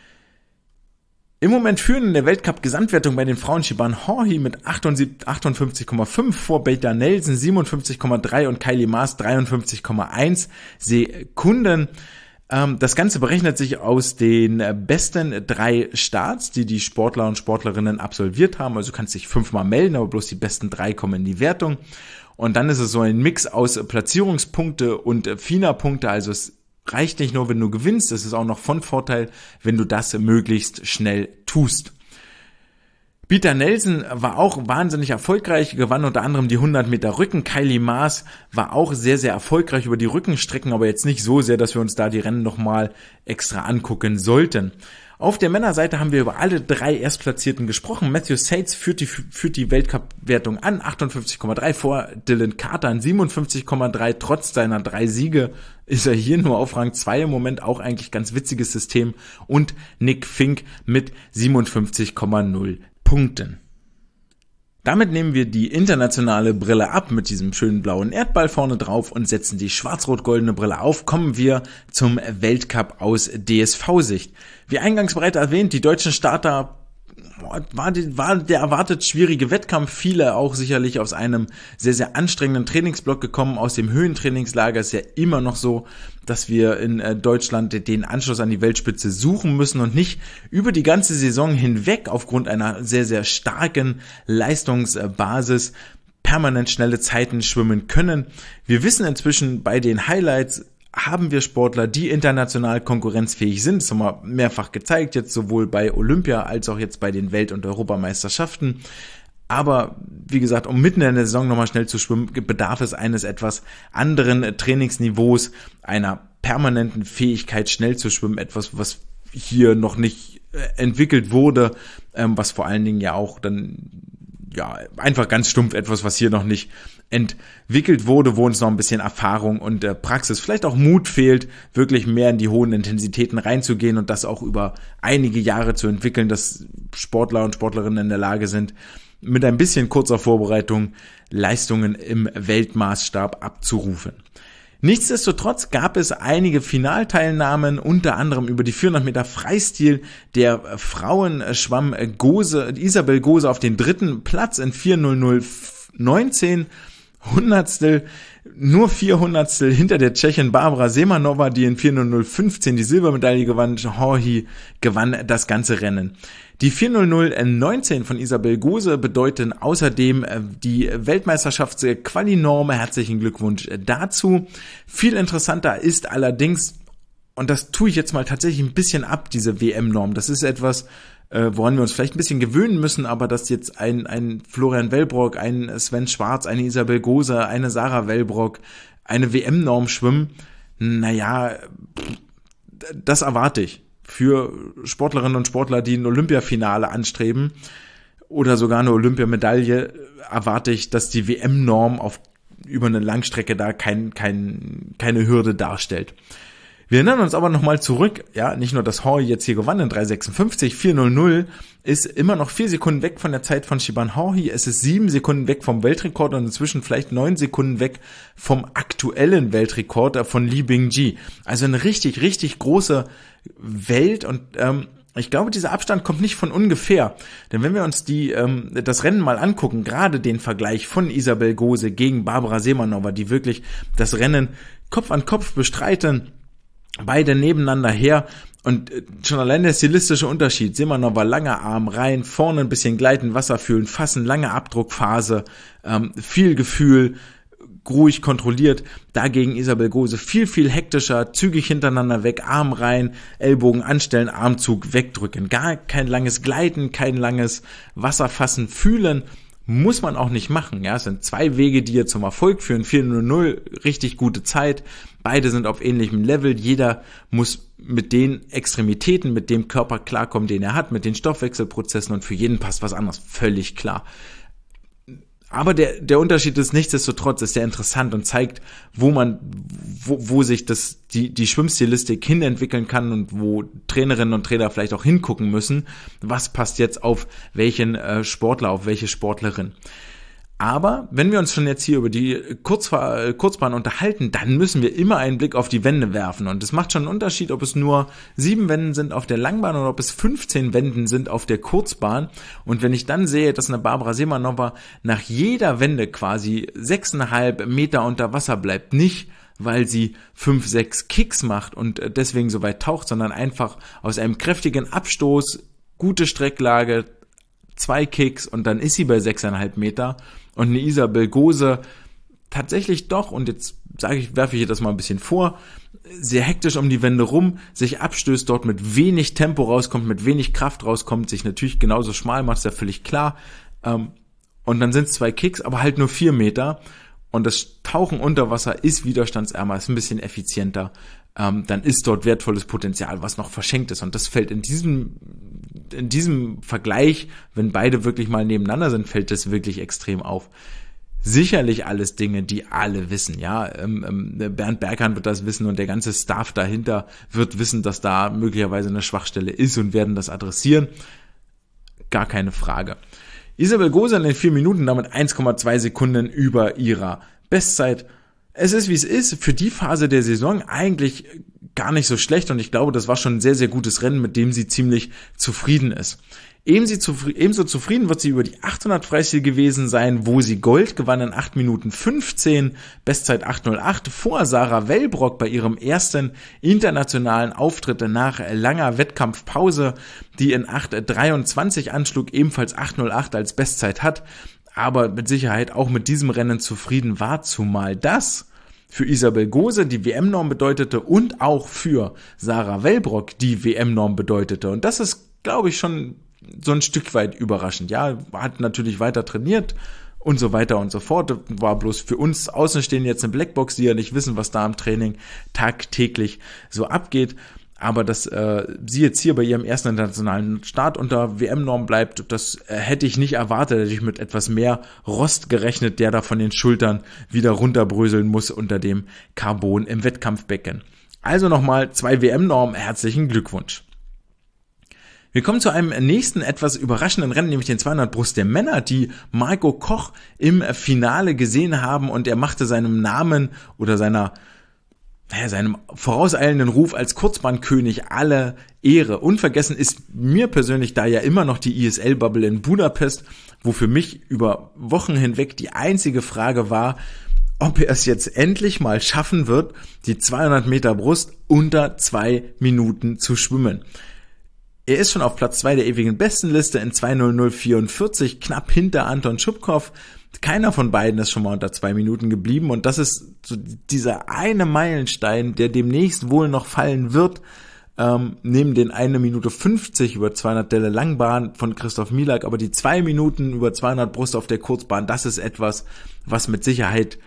Im Moment führen in der Weltcup-Gesamtwertung bei den Frauen Siobhan Horhy mit 58,5 vor Beta Nelson 57,3 und Kylie Maas 53,1 Sekunden. Das Ganze berechnet sich aus den besten 3 Starts, die Sportler und Sportlerinnen absolviert haben. Also du kannst dich 5-mal melden, aber bloß die besten 3 kommen in die Wertung. Und dann ist es so ein Mix aus Platzierungspunkte und FINA-Punkte. Also es reicht nicht nur, wenn du gewinnst, es ist auch noch von Vorteil, wenn du das möglichst schnell tust. Beta Nelson war auch wahnsinnig erfolgreich, gewann unter anderem die 100 Meter Rücken. Kylie Maas war auch sehr, sehr erfolgreich über die Rückenstrecken, aber jetzt nicht so sehr, dass wir uns da die Rennen nochmal extra angucken sollten. Auf der Männerseite haben wir über alle 3 Erstplatzierten gesprochen. Matthew Sates führt die Weltcup-Wertung an, 58,3 vor Dylan Carter an 57,3. Trotz seiner 3 Siege ist er hier nur auf Rang 2 im Moment, auch eigentlich ganz witziges System. Und Nick Fink mit 57,0 Punkten. Damit nehmen wir die internationale Brille ab mit diesem schönen blauen Erdball vorne drauf und setzen die schwarz-rot-goldene Brille auf. Kommen wir zum Weltcup aus DSV-Sicht. Wie eingangs bereits erwähnt, die deutschen Starter war der erwartet schwierige Wettkampf. Viele auch sicherlich aus einem sehr, sehr anstrengenden Trainingsblock gekommen. Aus dem Höhentrainingslager ist ja immer noch so, dass wir in Deutschland den Anschluss an die Weltspitze suchen müssen und nicht über die ganze Saison hinweg aufgrund einer sehr, sehr starken Leistungsbasis permanent schnelle Zeiten schwimmen können. Wir wissen inzwischen, bei den Highlights haben wir Sportler, die international konkurrenzfähig sind. Das haben wir mehrfach gezeigt, jetzt sowohl bei Olympia als auch jetzt bei den Welt- und Europameisterschaften. Aber wie gesagt, um mitten in der Saison nochmal schnell zu schwimmen, bedarf es eines etwas anderen Trainingsniveaus, einer permanenten Fähigkeit, schnell zu schwimmen. Etwas, was hier noch nicht entwickelt wurde, was vor allen Dingen ja auch dann einfach ganz stumpf etwas, was hier noch nicht entwickelt wurde, wo uns noch ein bisschen Erfahrung und Praxis, vielleicht auch Mut fehlt, wirklich mehr in die hohen Intensitäten reinzugehen und das auch über einige Jahre zu entwickeln, dass Sportler und Sportlerinnen in der Lage sind, mit ein bisschen kurzer Vorbereitung Leistungen im Weltmaßstab abzurufen. Nichtsdestotrotz gab es einige Finalteilnahmen, unter anderem über die 400 Meter Freistil. Der Frauen schwamm Isabel Gose auf den 3. Platz in 4:00:19, Hundertstel, nur 4 Hundertstel hinter der Tschechin Barbara Semanova, die in 4:00:15 die Silbermedaille gewann. Horhy gewann das ganze Rennen. Die 4:00:19 von Isabel Gose bedeuten außerdem die Weltmeisterschafts-Quali-Norm. Herzlichen Glückwunsch dazu. Viel interessanter ist allerdings, und das tue ich jetzt mal tatsächlich ein bisschen ab, diese WM-Norm. Das ist etwas, woran wir uns vielleicht ein bisschen gewöhnen müssen, aber dass jetzt ein Florian Wellbrock, ein Sven Schwarz, eine Isabel Gose, eine Sarah Wellbrock eine WM-Norm schwimmen, das erwarte ich. Für Sportlerinnen und Sportler, die ein Olympiafinale anstreben oder sogar eine Olympiamedaille, erwarte ich, dass die WM-Norm über eine Langstrecke da keine Hürde darstellt. Wir erinnern uns aber nochmal zurück, nicht nur, dass Horhy jetzt hier gewann in 3:56, 4:00 ist immer noch 4 Sekunden weg von der Zeit von Siobhan Horhy, es ist 7 Sekunden weg vom Weltrekord und inzwischen vielleicht 9 Sekunden weg vom aktuellen Weltrekord von Li Bingji. Also eine richtig, richtig große Welt und ich glaube, dieser Abstand kommt nicht von ungefähr, denn wenn wir uns das Rennen mal angucken, gerade den Vergleich von Isabel Gose gegen Barbara Semanova, die wirklich das Rennen Kopf an Kopf bestreiten, beide nebeneinander her und schon allein der stilistische Unterschied. Semanova langer Arm rein, vorne ein bisschen gleiten, Wasser fühlen, fassen, lange Abdruckphase, viel Gefühl, ruhig kontrolliert. Dagegen Isabel Gose viel, viel hektischer, zügig hintereinander weg, Arm rein, Ellbogen anstellen, Armzug wegdrücken. Gar kein langes Gleiten, kein langes Wasser fassen, fühlen. Muss man auch nicht machen. Es sind 2 Wege, die hier zum Erfolg führen. 4:00, richtig gute Zeit. Beide sind auf ähnlichem Level. Jeder muss mit den Extremitäten, mit dem Körper klarkommen, den er hat, mit den Stoffwechselprozessen und für jeden passt was anderes. Völlig klar. Aber der Unterschied ist nichtsdestotrotz, ist sehr interessant und zeigt, wo sich die Schwimmstilistik hinentwickeln kann und wo Trainerinnen und Trainer vielleicht auch hingucken müssen, was passt jetzt auf welchen Sportler, auf welche Sportlerin. Aber wenn wir uns schon jetzt hier über die Kurzbahn unterhalten, dann müssen wir immer einen Blick auf die Wände werfen. Und es macht schon einen Unterschied, ob es nur 7 Wänden sind auf der Langbahn oder ob es 15 Wänden sind auf der Kurzbahn. Und wenn ich dann sehe, dass eine Barbara Semanova nach jeder Wende quasi 6,5 Meter unter Wasser bleibt, nicht weil sie 5, 6 Kicks macht und deswegen so weit taucht, sondern einfach aus einem kräftigen Abstoß, gute Strecklage, 2 Kicks und dann ist sie bei 6,5 Meter. Und eine Isabel Gose tatsächlich doch, und jetzt werfe ich ihr das mal ein bisschen vor, sehr hektisch um die Wände rum, sich abstößt, dort mit wenig Tempo rauskommt, mit wenig Kraft rauskommt, sich natürlich genauso schmal macht, ist ja völlig klar. Und dann sind es 2 Kicks, aber halt nur 4 Meter. Und das Tauchen unter Wasser ist widerstandsärmer, ist ein bisschen effizienter. Dann ist dort wertvolles Potenzial, was noch verschenkt ist. Und das fällt in diesem Vergleich, wenn beide wirklich mal nebeneinander sind, fällt das wirklich extrem auf. Sicherlich alles Dinge, die alle wissen, Bernd Berghahn wird das wissen und der ganze Staff dahinter wird wissen, dass da möglicherweise eine Schwachstelle ist und werden das adressieren. Gar keine Frage. Isabel Gose in den 4 Minuten, damit 1,2 Sekunden über ihrer Bestzeit. Es ist, wie es ist, für die Phase der Saison eigentlich gar nicht so schlecht und ich glaube, das war schon ein sehr, sehr gutes Rennen, mit dem sie ziemlich zufrieden ist. Ebenso zufrieden wird sie über die 800 Freistil gewesen sein, wo sie Gold gewann in 8 Minuten 15, Bestzeit 8:08, vor Sarah Wellbrock bei ihrem ersten internationalen Auftritt nach langer Wettkampfpause, die in 8:23 anschlug, ebenfalls 8:08 als Bestzeit hat, aber mit Sicherheit auch mit diesem Rennen zufrieden war, zumal das für Isabel Gose die WM-Norm bedeutete und auch für Sarah Wellbrock die WM-Norm bedeutete. Und das ist, glaube ich, schon so ein Stück weit überraschend. Ja, hat natürlich weiter trainiert und so weiter und so fort. War bloß für uns Außenstehende jetzt eine Blackbox, die ja nicht wissen, was da im Training tagtäglich so abgeht. Aber dass sie jetzt hier bei ihrem ersten internationalen Start unter WM-Norm bleibt, das hätte ich nicht erwartet. Hätte ich mit etwas mehr Rost gerechnet, der da von den Schultern wieder runterbröseln muss unter dem Carbon im Wettkampfbecken. Also nochmal 2 WM-Normen, herzlichen Glückwunsch. Wir kommen zu einem nächsten etwas überraschenden Rennen, nämlich den 200 Brust der Männer, die Marco Koch im Finale gesehen haben, und er machte seinem Namen oder seinem vorauseilenden Ruf als Kurzbahnkönig alle Ehre. Unvergessen ist mir persönlich da ja immer noch die ISL-Bubble in Budapest, wo für mich über Wochen hinweg die einzige Frage war, ob er es jetzt endlich mal schaffen wird, die 200 Meter Brust unter 2 Minuten zu schwimmen. Er ist schon auf Platz 2 der ewigen Bestenliste in 2:00:44, knapp hinter Anton Schubkow. Keiner von beiden ist schon mal unter 2 Minuten geblieben, und das ist so dieser eine Meilenstein, der demnächst wohl noch fallen wird, neben den 1:50 über 200 Delle Langbahn von Christoph Milak, aber die 2 Minuten über 200 Brust auf der Kurzbahn, das ist etwas, was mit Sicherheit,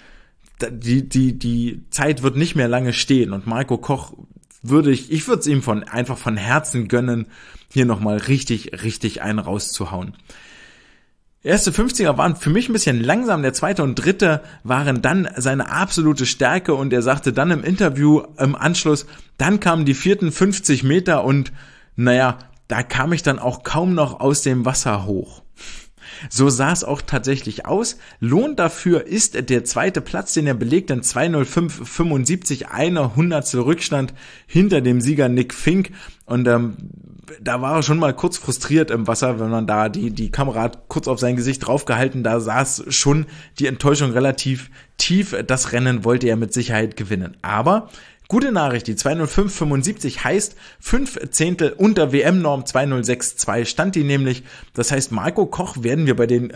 die Zeit wird nicht mehr lange stehen, und Marco Koch würde es ihm einfach von Herzen gönnen, hier nochmal richtig einen rauszuhauen. Erste 50er waren für mich ein bisschen langsam, der zweite und dritte waren dann seine absolute Stärke, und er sagte dann im Interview im Anschluss, dann kamen die vierten 50 Meter und da kam ich dann auch kaum noch aus dem Wasser hoch. So sah es auch tatsächlich aus. Lohn dafür ist der zweite Platz, den er belegt, in 2:05:75, eine Hundertstel Rückstand hinter dem Sieger Nick Fink. Und da war er schon mal kurz frustriert im Wasser, wenn man da die Kamera hat kurz auf sein Gesicht draufgehalten, da saß schon die Enttäuschung relativ tief. Das Rennen wollte er mit Sicherheit gewinnen. Aber gute Nachricht, die 2:05:75 heißt 5 Zehntel unter WM-Norm, 2:06:2 stand die nämlich. Das heißt, Marco Koch werden wir bei den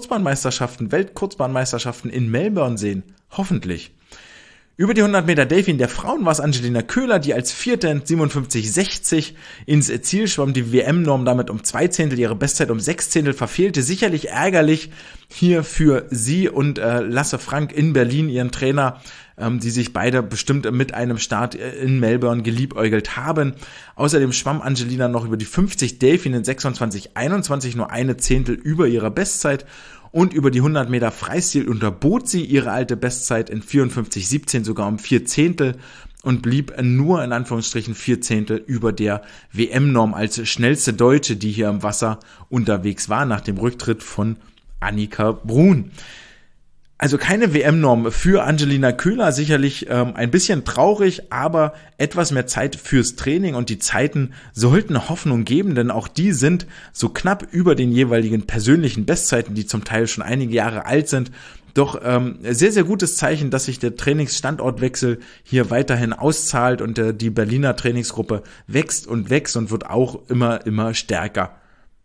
Weltkurzbahnmeisterschaften in Melbourne sehen. Hoffentlich. Über die 100 Meter Delfin der Frauen war es Angelina Köhler, die als Vierte in 57:60 ins Ziel schwamm, die WM-Norm damit um 2 Zehntel, ihre Bestzeit um 6 Zehntel verfehlte. Sicherlich ärgerlich hier für sie und Lasse Frank in Berlin, ihren Trainer, die sich beide bestimmt mit einem Start in Melbourne geliebäugelt haben. Außerdem schwamm Angelina noch über die 50 Delfin in 26:21, nur 1 Zehntel über ihrer Bestzeit. Und über die 100 Meter Freistil unterbot sie ihre alte Bestzeit in 54:17 sogar um 4 Zehntel und blieb nur in Anführungsstrichen 4 Zehntel über der WM-Norm als schnellste Deutsche, die hier im Wasser unterwegs war, nach dem Rücktritt von Annika Brun. Also keine WM-Norm für Angelina Köhler, sicherlich ein bisschen traurig, aber etwas mehr Zeit fürs Training, und die Zeiten sollten Hoffnung geben, denn auch die sind so knapp über den jeweiligen persönlichen Bestzeiten, die zum Teil schon einige Jahre alt sind. Doch sehr, sehr gutes Zeichen, dass sich der Trainingsstandortwechsel hier weiterhin auszahlt, und die Berliner Trainingsgruppe wächst und wird auch immer stärker.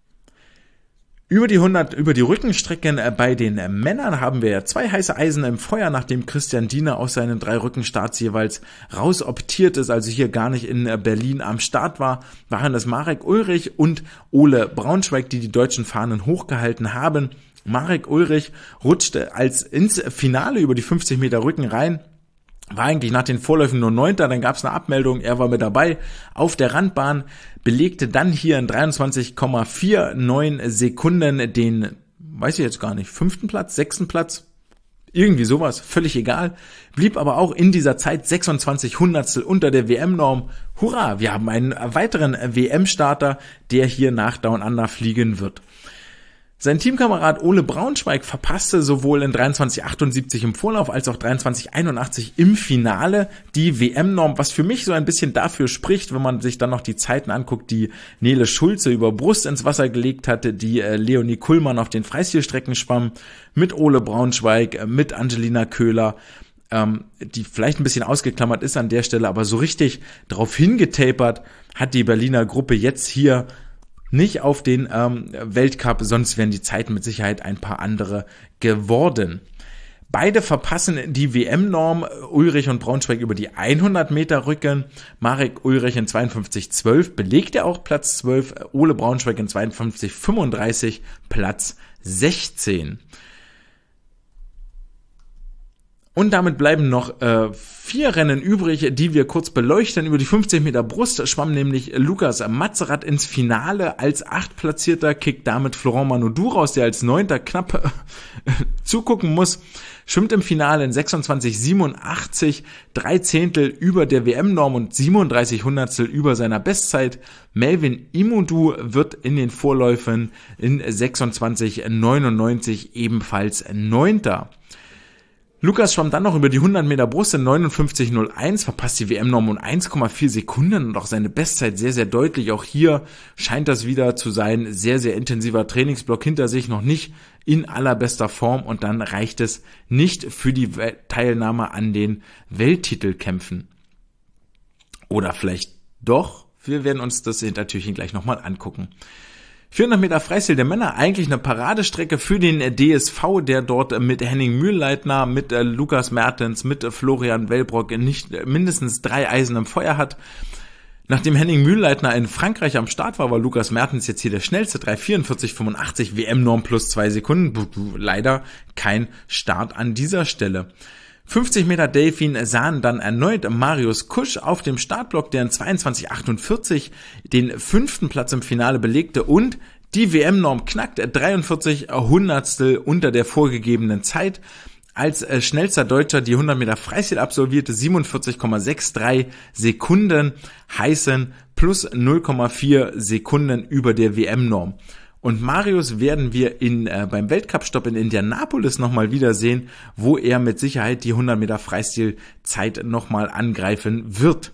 Über die Rückenstrecken bei den Männern haben wir 2 heiße Eisen im Feuer, nachdem Christian Diener aus seinen 3 Rückenstarts jeweils rausoptiert ist, also hier gar nicht in Berlin am Start war, waren es Marek Ulrich und Ole Braunschweig, die die deutschen Fahnen hochgehalten haben. Marek Ulrich rutschte ins Finale über die 50 Meter Rücken rein, war eigentlich nach den Vorläufen nur 9. Dann gab es eine Abmeldung, er war mit dabei auf der Randbahn, belegte dann hier in 23,49 Sekunden den, weiß ich jetzt gar nicht, 5. Platz, 6. Platz, irgendwie sowas, völlig egal, blieb aber auch in dieser Zeit 26 Hundertstel unter der WM-Norm. Hurra, wir haben einen weiteren WM-Starter, der hier nach Down Under fliegen wird. Sein Teamkamerad Ole Braunschweig verpasste sowohl in 23,78 im Vorlauf als auch 23,81 im Finale die WM-Norm, was für mich so ein bisschen dafür spricht, wenn man sich dann noch die Zeiten anguckt, die Nele Schulze über Brust ins Wasser gelegt hatte, die Leonie Kullmann auf den Freistilstrecken schwamm, mit Ole Braunschweig, mit Angelina Köhler, die vielleicht ein bisschen ausgeklammert ist an der Stelle, aber so richtig drauf hingetapert hat die Berliner Gruppe jetzt hier nicht auf den Weltcup, sonst wären die Zeiten mit Sicherheit ein paar andere geworden. Beide verpassen die WM-Norm, Ulrich und Braunschweig über die 100 Meter Rücken. Marek Ulrich in 52,12 belegt er auch Platz 12, Ole Braunschweig in 52,35 Platz 16. Und damit bleiben noch 4 Rennen übrig, die wir kurz beleuchten. Über die 50 Meter Brust schwamm nämlich Lukas Matzerath ins Finale als 8. Platzierter, kickt damit Florent Manodou raus, der als 9. knapp zugucken muss. Schwimmt im Finale in 26,87, 3 Zehntel über der WM-Norm und 37 Hundertstel über seiner Bestzeit. Melvin Imudu wird in den Vorläufen in 26,99 ebenfalls 9. Lukas schwamm dann noch über die 100 Meter Brust in 59,01, verpasst die WM-Norm um 1,4 Sekunden und auch seine Bestzeit sehr, sehr deutlich. Auch hier scheint das wieder zu sein. Sehr, sehr intensiver Trainingsblock hinter sich, noch nicht in allerbester Form und dann reicht es nicht für die Teilnahme an den Welttitelkämpfen. Oder vielleicht doch, wir werden uns das Hintertürchen gleich nochmal angucken. 400 Meter Freistil der Männer, eigentlich eine Paradestrecke für den DSV, der dort mit Henning Mühlleitner, mit Lukas Mertens, mit Florian Wellbrock nicht mindestens 3 Eisen im Feuer hat. Nachdem Henning Mühlleitner in Frankreich am Start war Lukas Mertens jetzt hier der schnellste, 3,44,85, WM-Norm plus 2 Sekunden. Leider kein Start an dieser Stelle. 50 Meter Delfin sahen dann erneut Marius Kusch auf dem Startblock, der in 22,48 den 5. Platz im Finale belegte und die WM-Norm knackt, 43 Hundertstel unter der vorgegebenen Zeit. Als schnellster Deutscher die 100 Meter Freistil absolvierte, 47,63 Sekunden, heißen plus 0,4 Sekunden über der WM-Norm. Und Marius werden wir beim Weltcup-Stopp in Indianapolis nochmal wiedersehen, wo er mit Sicherheit die 100 Meter Freistilzeit nochmal angreifen wird.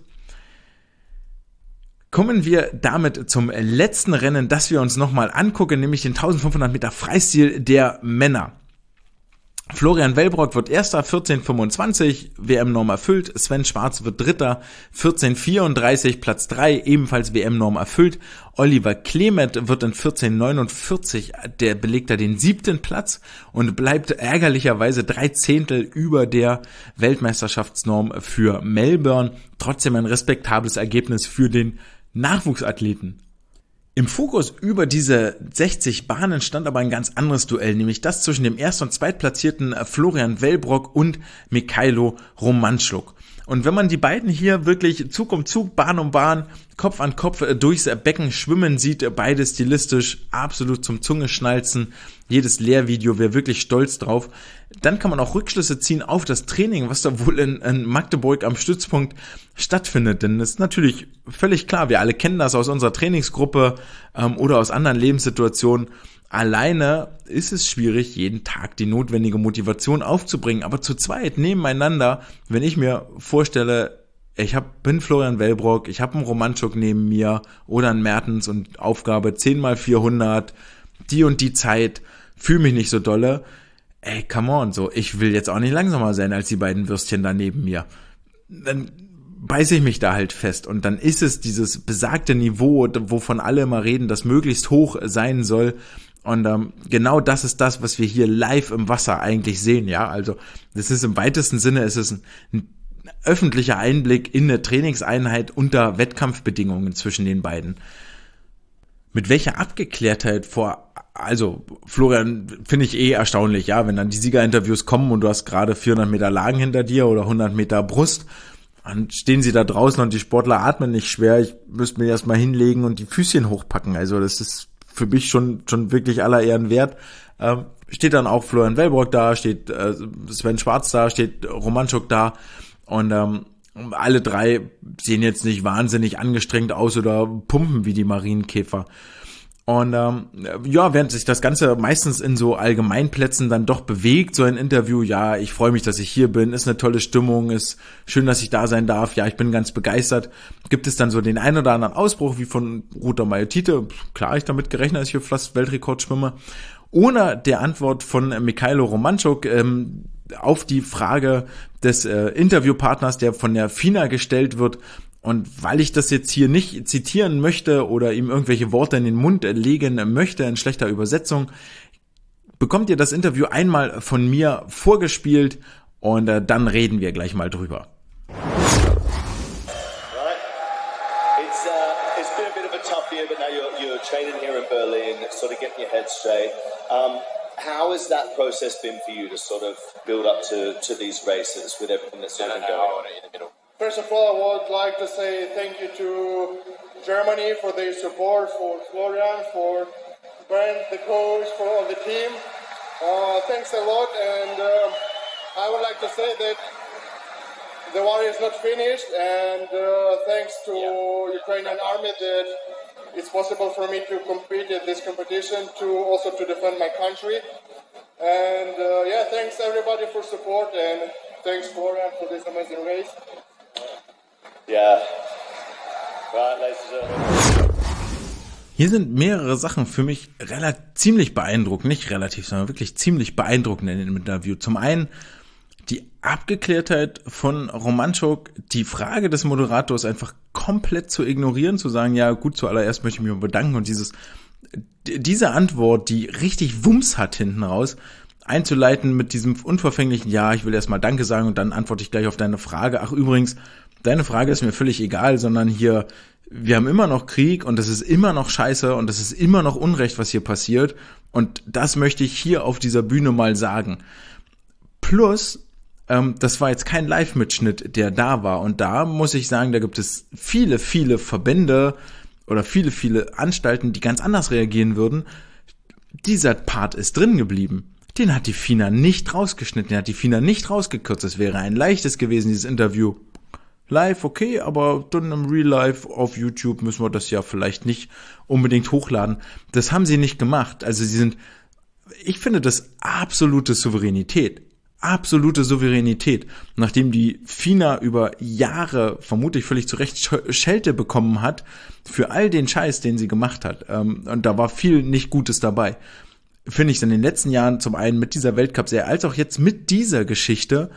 Kommen wir damit zum letzten Rennen, das wir uns nochmal angucken, nämlich den 1500 Meter Freistil der Männer. Florian Wellbrock wird Erster, 14,25, WM-Norm erfüllt. Sven Schwarz wird Dritter, 14,34, Platz 3, ebenfalls WM-Norm erfüllt. Oliver Klemet wird in 14,49, belegt er den 7. Platz und bleibt ärgerlicherweise 3 Zehntel über der Weltmeisterschaftsnorm für Melbourne. Trotzdem ein respektables Ergebnis für den Nachwuchsathleten. Im Fokus über diese 60 Bahnen stand aber ein ganz anderes Duell, nämlich das zwischen dem Erst- und Zweitplatzierten Florian Wellbrock und Mikhailo Romanchuk. Und wenn man die beiden hier wirklich Zug um Zug, Bahn um Bahn, Kopf an Kopf durchs Becken schwimmen sieht, beide stilistisch absolut zum Zungeschnalzen. Jedes Lehrvideo wäre wirklich stolz drauf. Dann kann man auch Rückschlüsse ziehen auf das Training, was da wohl in Magdeburg am Stützpunkt stattfindet. Denn das ist natürlich völlig klar, wir alle kennen das aus unserer Trainingsgruppe oder aus anderen Lebenssituationen. Alleine ist es schwierig, jeden Tag die notwendige Motivation aufzubringen, aber zu zweit nebeneinander, wenn ich mir vorstelle, bin Florian Wellbrock, ich habe einen Romanchuk neben mir oder einen Mertens und Aufgabe 10x400, die und die Zeit, fühle mich nicht so dolle, come on, so, ich will jetzt auch nicht langsamer sein als die beiden Würstchen da neben mir. Dann beiße ich mich da halt fest und dann ist es dieses besagte Niveau, wovon alle immer reden, das möglichst hoch sein soll. Und genau das ist das, was wir hier live im Wasser eigentlich sehen, ja. Also das ist im weitesten Sinne, es ist ein öffentlicher Einblick in eine Trainingseinheit unter Wettkampfbedingungen zwischen den beiden. Mit welcher Abgeklärtheit also Florian finde ich erstaunlich, ja, wenn dann die Siegerinterviews kommen und du hast gerade 400 Meter Lagen hinter dir oder 100 Meter Brust, dann stehen sie da draußen und die Sportler atmen nicht schwer. Ich müsste mir erstmal hinlegen und die Füßchen hochpacken. Also das ist für mich schon wirklich aller Ehren wert. Steht dann auch Florian Wellbrock da, steht Sven Schwarz da, steht Romanchuk da und alle drei sehen jetzt nicht wahnsinnig angestrengt aus oder pumpen wie die Marienkäfer. Und während sich das Ganze meistens in so Allgemeinplätzen dann doch bewegt, so ein Interview, ja, ich freue mich, dass ich hier bin, ist eine tolle Stimmung, ist schön, dass ich da sein darf, ja, ich bin ganz begeistert, gibt es dann so den einen oder anderen Ausbruch, wie von Ruta Majotite, klar, ich damit gerechnet, dass ich hier fast Weltrekord schwimme, ohne der Antwort von Mikhailo Romanchuk auf die Frage des Interviewpartners, der von der FINA gestellt wird. Und weil ich das jetzt hier nicht zitieren möchte oder ihm irgendwelche Worte in den Mund legen möchte in schlechter Übersetzung, bekommt ihr das Interview einmal von mir vorgespielt und dann reden wir gleich mal drüber. It's been a bit of a tough year, but now you're training here in Berlin, sort of getting your head straight. How has that process been for you to sort of build up to these races with everything that's sort of going on in the middle? First of all, I would like to say thank you to Germany for their support, for Florian, for Bernd, the coach, for all the team. Thanks a lot, and I would like to say that the war is not finished, and thanks to Ukrainian army that it's possible for me to compete in this competition, also to defend my country. And thanks everybody for support, and thanks Florian for this amazing race. Yeah. Right, ladies and gentlemen. Hier sind mehrere Sachen für mich ziemlich beeindruckend, nicht relativ, sondern wirklich ziemlich beeindruckend in dem Interview. Zum einen die Abgeklärtheit von Romanchuk, die Frage des Moderators einfach komplett zu ignorieren, zu sagen, ja gut, zuallererst möchte ich mich bedanken und diese Antwort, die richtig Wumms hat hinten raus, einzuleiten mit diesem unverfänglichen, ja, ich will erstmal Danke sagen und dann antworte ich gleich auf deine Frage. Ach übrigens, deine Frage ist mir völlig egal, sondern hier, wir haben immer noch Krieg und es ist immer noch scheiße und es ist immer noch Unrecht, was hier passiert und das möchte ich hier auf dieser Bühne mal sagen. Plus, das war jetzt kein Live-Mitschnitt, der da war und da muss ich sagen, da gibt es viele, viele Verbände oder viele, viele Anstalten, die ganz anders reagieren würden. Dieser Part ist drin geblieben. Den hat die FINA nicht rausgeschnitten, den hat die FINA nicht rausgekürzt. Es wäre ein leichtes gewesen, dieses Interview. Live, okay, aber dann im Real Life auf YouTube müssen wir das ja vielleicht nicht unbedingt hochladen. Das haben sie nicht gemacht. Also ich finde das absolute Souveränität. Absolute Souveränität. Nachdem die FINA über Jahre, vermutlich völlig zu Recht, Schelte bekommen hat für all den Scheiß, den sie gemacht hat. Und da war viel nicht Gutes dabei. Finde ich in den letzten Jahren zum einen mit dieser Weltcup-Serie als auch jetzt mit dieser Geschichte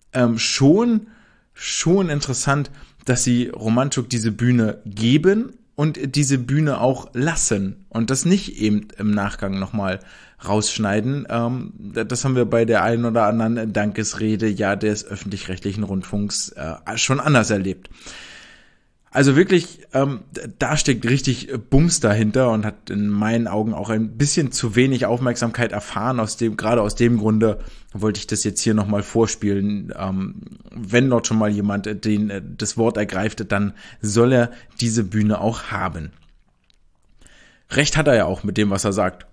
schon interessant, dass sie Romanchuk diese Bühne geben und diese Bühne auch lassen und das nicht eben im Nachgang nochmal rausschneiden. Das haben wir bei der einen oder anderen Dankesrede des öffentlich-rechtlichen Rundfunks schon anders erlebt. Also wirklich, da steckt richtig Bums dahinter und hat in meinen Augen auch ein bisschen zu wenig Aufmerksamkeit erfahren. Gerade aus dem Grunde wollte ich das jetzt hier nochmal vorspielen. Wenn dort schon mal jemand das Wort ergreift, dann soll er diese Bühne auch haben. Recht hat er ja auch mit dem, was er sagt.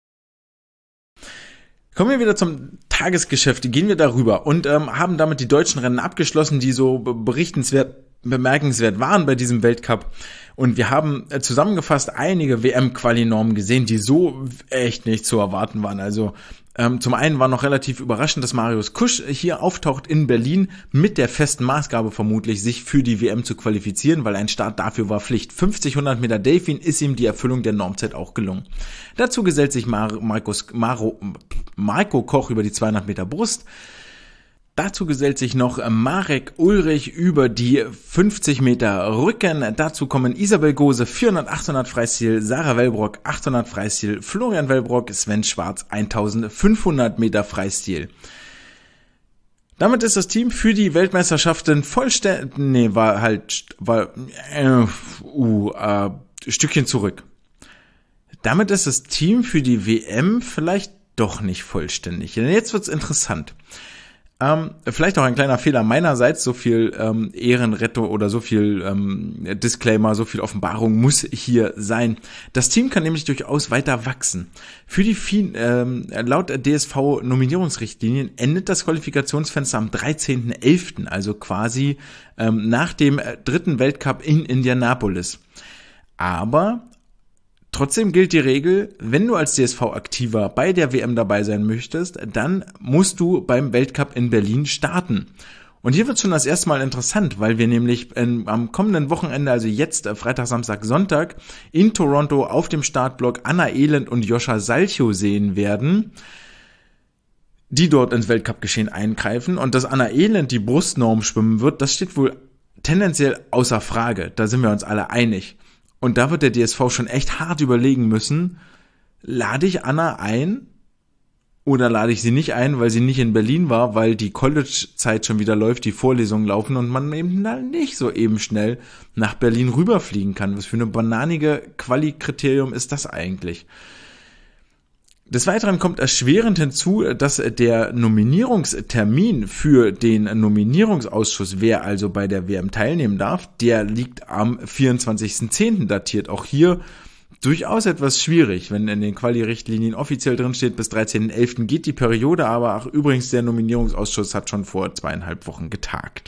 Kommen wir wieder zum Tagesgeschäft, gehen wir darüber und haben damit die deutschen Rennen abgeschlossen, die so bemerkenswert waren bei diesem Weltcup. Und wir haben zusammengefasst einige WM-Quali-Normen gesehen, die so echt nicht zu erwarten waren. Also zum einen war noch relativ überraschend, dass Marius Kusch hier auftaucht in Berlin mit der festen Maßgabe vermutlich, sich für die WM zu qualifizieren, weil ein Start dafür war Pflicht. 50, 100 Meter Delfin ist ihm die Erfüllung der Normzeit auch gelungen. Dazu gesellt sich Marco Koch über die 200 Meter Brust. Dazu gesellt sich noch Marek Ulrich über die 50 Meter Rücken. Dazu kommen Isabel Gose 400, 800 Freistil, Sarah Wellbrock 800 Freistil, Florian Wellbrock, Sven Schwarz 1500 Meter Freistil. Damit ist das Team für die Weltmeisterschaften Stückchen zurück. Damit ist das Team für die WM vielleicht doch nicht vollständig. Denn jetzt wird's interessant. Vielleicht auch ein kleiner Fehler meinerseits, so viel Ehrenrettung oder so viel Disclaimer, so viel Offenbarung muss hier sein. Das Team kann nämlich durchaus weiter wachsen. Für die laut DSV-Nominierungsrichtlinien endet das Qualifikationsfenster am 13.11., also quasi nach dem dritten Weltcup in Indianapolis. Aber Trotzdem gilt die Regel, wenn du als DSV-Aktiver bei der WM dabei sein möchtest, dann musst du beim Weltcup in Berlin starten. Und hier wird schon das erste Mal interessant, weil wir nämlich am kommenden Wochenende, also jetzt Freitag, Samstag, Sonntag, in Toronto auf dem Startblock Anna Elend und Joscha Salchow sehen werden, die dort ins Weltcup-Geschehen eingreifen. Und dass Anna Elend die Brustnorm schwimmen wird, das steht wohl tendenziell außer Frage. Da sind wir uns alle einig. Und da wird der DSV schon echt hart überlegen müssen, lade ich Anna ein oder lade ich sie nicht ein, weil sie nicht in Berlin war, weil die College-Zeit schon wieder läuft, die Vorlesungen laufen und man eben nicht so eben schnell nach Berlin rüberfliegen kann. Was für eine bananige Quali-Kriterium ist das eigentlich? Des Weiteren kommt erschwerend hinzu, dass der Nominierungstermin für den Nominierungsausschuss, wer also bei der WM teilnehmen darf, der liegt am 24.10. datiert. Auch hier durchaus etwas schwierig, wenn in den Quali-Richtlinien offiziell drin steht, bis 13.11. geht die Periode, aber übrigens der Nominierungsausschuss hat schon vor 2,5 Wochen getagt.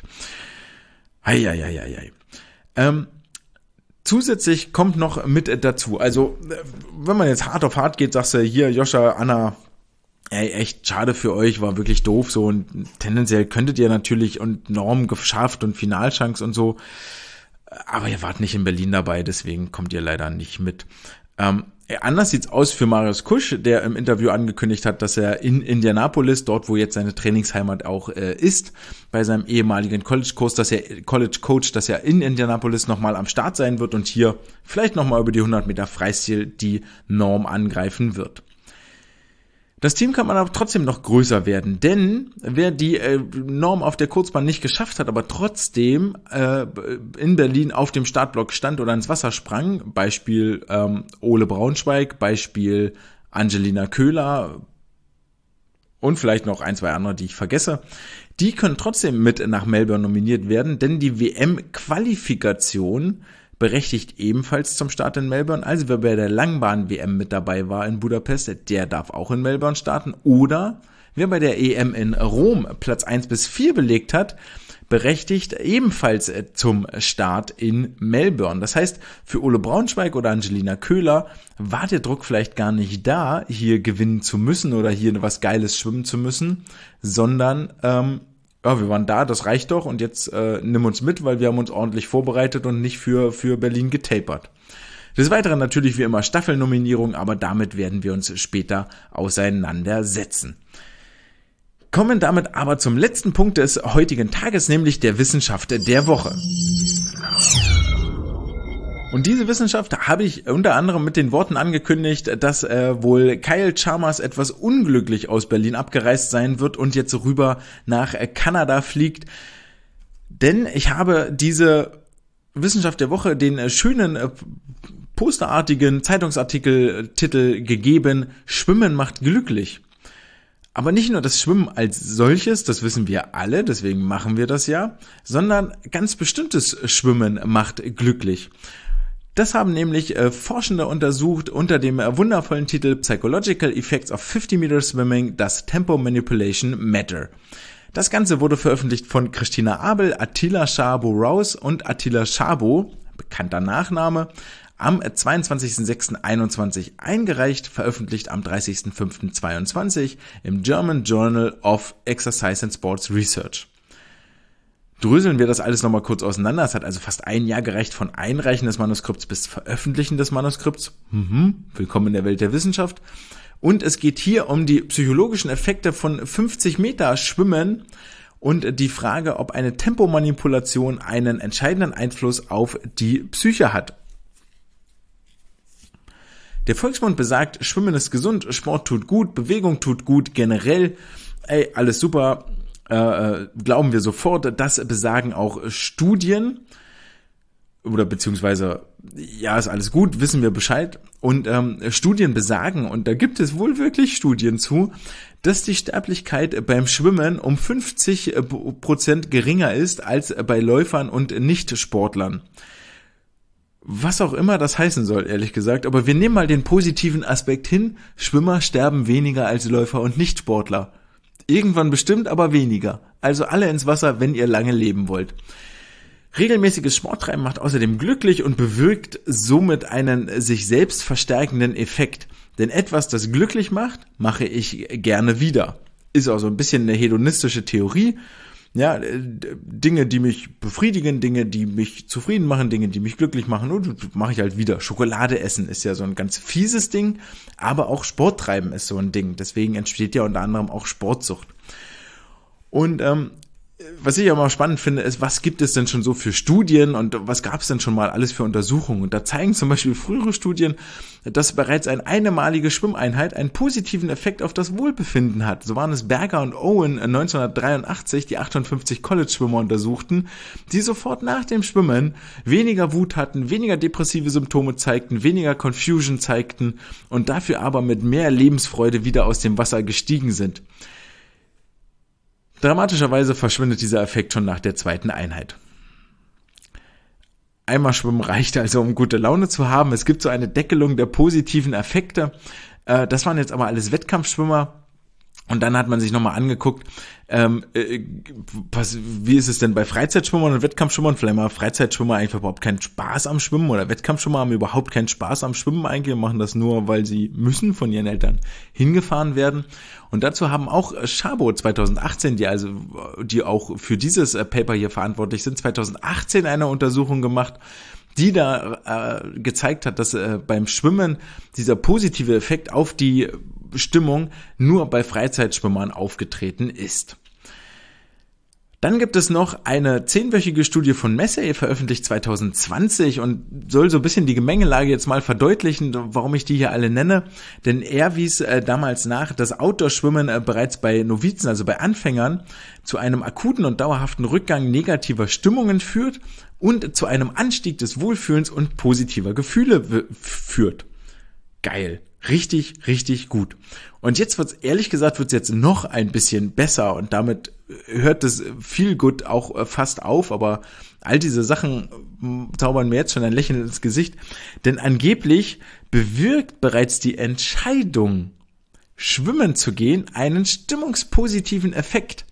Zusätzlich kommt noch mit dazu, also wenn man jetzt hart auf hart geht, sagst du hier, Joscha, Anna, ey, echt schade für euch, war wirklich doof so und tendenziell könntet ihr natürlich und Norm geschafft und Finalchance und so, aber ihr wart nicht in Berlin dabei, deswegen kommt ihr leider nicht mit. Anders sieht's aus für Marius Kusch, der im Interview angekündigt hat, dass er in Indianapolis, dort wo jetzt seine Trainingsheimat auch ist, bei seinem ehemaligen College-Coach, dass er in Indianapolis nochmal am Start sein wird und hier vielleicht nochmal über die 100 Meter Freistil die Norm angreifen wird. Das Team kann man aber trotzdem noch größer werden, denn wer die Norm auf der Kurzbahn nicht geschafft hat, aber trotzdem in Berlin auf dem Startblock stand oder ins Wasser sprang, Beispiel Ole Braunschweig, Beispiel Angelina Köhler und vielleicht noch ein, zwei andere, die ich vergesse, die können trotzdem mit nach Melbourne nominiert werden, denn die WM-Qualifikation berechtigt ebenfalls zum Start in Melbourne. Also wer bei der Langbahn-WM mit dabei war in Budapest, der darf auch in Melbourne starten. Oder wer bei der EM in Rom Platz 1 bis 4 belegt hat, berechtigt ebenfalls zum Start in Melbourne. Das heißt, für Ole Braunschweig oder Angelina Köhler war der Druck vielleicht gar nicht da, hier gewinnen zu müssen oder hier was Geiles schwimmen zu müssen, sondern wir waren da, das reicht doch und jetzt nimm uns mit, weil wir haben uns ordentlich vorbereitet und nicht für Berlin getapert. Des Weiteren natürlich wie immer Staffelnominierung, aber damit werden wir uns später auseinandersetzen. Kommen damit aber zum letzten Punkt des heutigen Tages, nämlich der Wissenschaft der Woche. Und diese Wissenschaft habe ich unter anderem mit den Worten angekündigt, dass wohl Kyle Chalmers etwas unglücklich aus Berlin abgereist sein wird und jetzt rüber nach Kanada fliegt. Denn ich habe diese Wissenschaft der Woche den schönen posterartigen Zeitungsartikel-Titel gegeben, Schwimmen macht glücklich. Aber nicht nur das Schwimmen als solches, das wissen wir alle, deswegen machen wir das ja, sondern ganz bestimmtes Schwimmen macht glücklich. Das haben nämlich Forschende untersucht unter dem wundervollen Titel Psychological Effects of 50 Meter Swimming, does Tempo Manipulation Matter? Das Ganze wurde veröffentlicht von Christina Abel, Attila Szabo-Rouse und Attila Szabo, bekannter Nachname, am 22.06.21 eingereicht, veröffentlicht am 30.05.22 im German Journal of Exercise and Sports Research. Dröseln wir das alles nochmal kurz auseinander. Es hat also fast ein Jahr gereicht von Einreichen des Manuskripts bis Veröffentlichen des Manuskripts. Willkommen in der Welt der Wissenschaft. Und es geht hier um die psychologischen Effekte von 50 Meter Schwimmen und die Frage, ob eine Tempomanipulation einen entscheidenden Einfluss auf die Psyche hat. Der Volksmund besagt, Schwimmen ist gesund, Sport tut gut, Bewegung tut gut, generell, alles super. Glauben wir sofort, das besagen auch Studien oder beziehungsweise, ja, ist alles gut, wissen wir Bescheid und Studien besagen, und da gibt es wohl wirklich Studien zu, dass die Sterblichkeit beim Schwimmen um 50% geringer ist als bei Läufern und Nicht-Sportlern. Was auch immer das heißen soll, ehrlich gesagt, aber wir nehmen mal den positiven Aspekt hin, Schwimmer sterben weniger als Läufer und Nicht-Sportler. Irgendwann bestimmt, aber weniger. Also alle ins Wasser, wenn ihr lange leben wollt. Regelmäßiges Sporttreiben macht außerdem glücklich und bewirkt somit einen sich selbst verstärkenden Effekt. Denn etwas, das glücklich macht, mache ich gerne wieder. Ist auch so ein bisschen eine hedonistische Theorie. Ja, Dinge, die mich befriedigen, Dinge, die mich zufrieden machen, Dinge, die mich glücklich machen, und mache ich halt wieder. Schokolade essen ist ja so ein ganz fieses Ding, aber auch Sporttreiben ist so ein Ding. Deswegen entsteht ja unter anderem auch Sportsucht. Und was ich aber spannend finde, ist, was gibt es denn schon so für Studien und was gab es denn schon mal alles für Untersuchungen? Und da zeigen zum Beispiel frühere Studien, dass bereits eine einmalige Schwimmeinheit einen positiven Effekt auf das Wohlbefinden hat. So waren es Berger und Owen 1983, die 58 College-Schwimmer untersuchten, die sofort nach dem Schwimmen weniger Wut hatten, weniger depressive Symptome zeigten, weniger Confusion zeigten und dafür aber mit mehr Lebensfreude wieder aus dem Wasser gestiegen sind. Dramatischerweise verschwindet dieser Effekt schon nach der zweiten Einheit. Einmal schwimmen reicht also, um gute Laune zu haben. Es gibt so eine Deckelung der positiven Effekte. Das waren jetzt aber alles Wettkampfschwimmer. Und dann hat man sich nochmal angeguckt, wie ist es denn bei Freizeitschwimmern und Wettkampfschwimmern? Vielleicht mal Freizeitschwimmer eigentlich überhaupt keinen Spaß am Schwimmen oder Wettkampfschwimmer haben überhaupt keinen Spaß am Schwimmen eigentlich und machen das nur, weil sie müssen von ihren Eltern hingefahren werden. Und dazu haben auch Szabo 2018, die auch für dieses Paper hier verantwortlich sind, 2018 eine Untersuchung gemacht, die da gezeigt hat, dass beim Schwimmen dieser positive Effekt auf die Stimmung nur bei Freizeitschwimmern aufgetreten ist. Dann gibt es noch eine 10-wöchige Studie von Massey, veröffentlicht 2020 und soll so ein bisschen die Gemengelage jetzt mal verdeutlichen, warum ich die hier alle nenne. Denn er wies damals nach, dass Outdoor-Schwimmen bereits bei Novizen, also bei Anfängern, zu einem akuten und dauerhaften Rückgang negativer Stimmungen führt und zu einem Anstieg des Wohlfühlens und positiver Gefühle führt. Geil. Richtig, richtig gut. Und jetzt wird's jetzt noch ein bisschen besser und damit hört das Feel Good auch fast auf, aber all diese Sachen zaubern mir jetzt schon ein Lächeln ins Gesicht, denn angeblich bewirkt bereits die Entscheidung, schwimmen zu gehen, einen stimmungspositiven Effekt.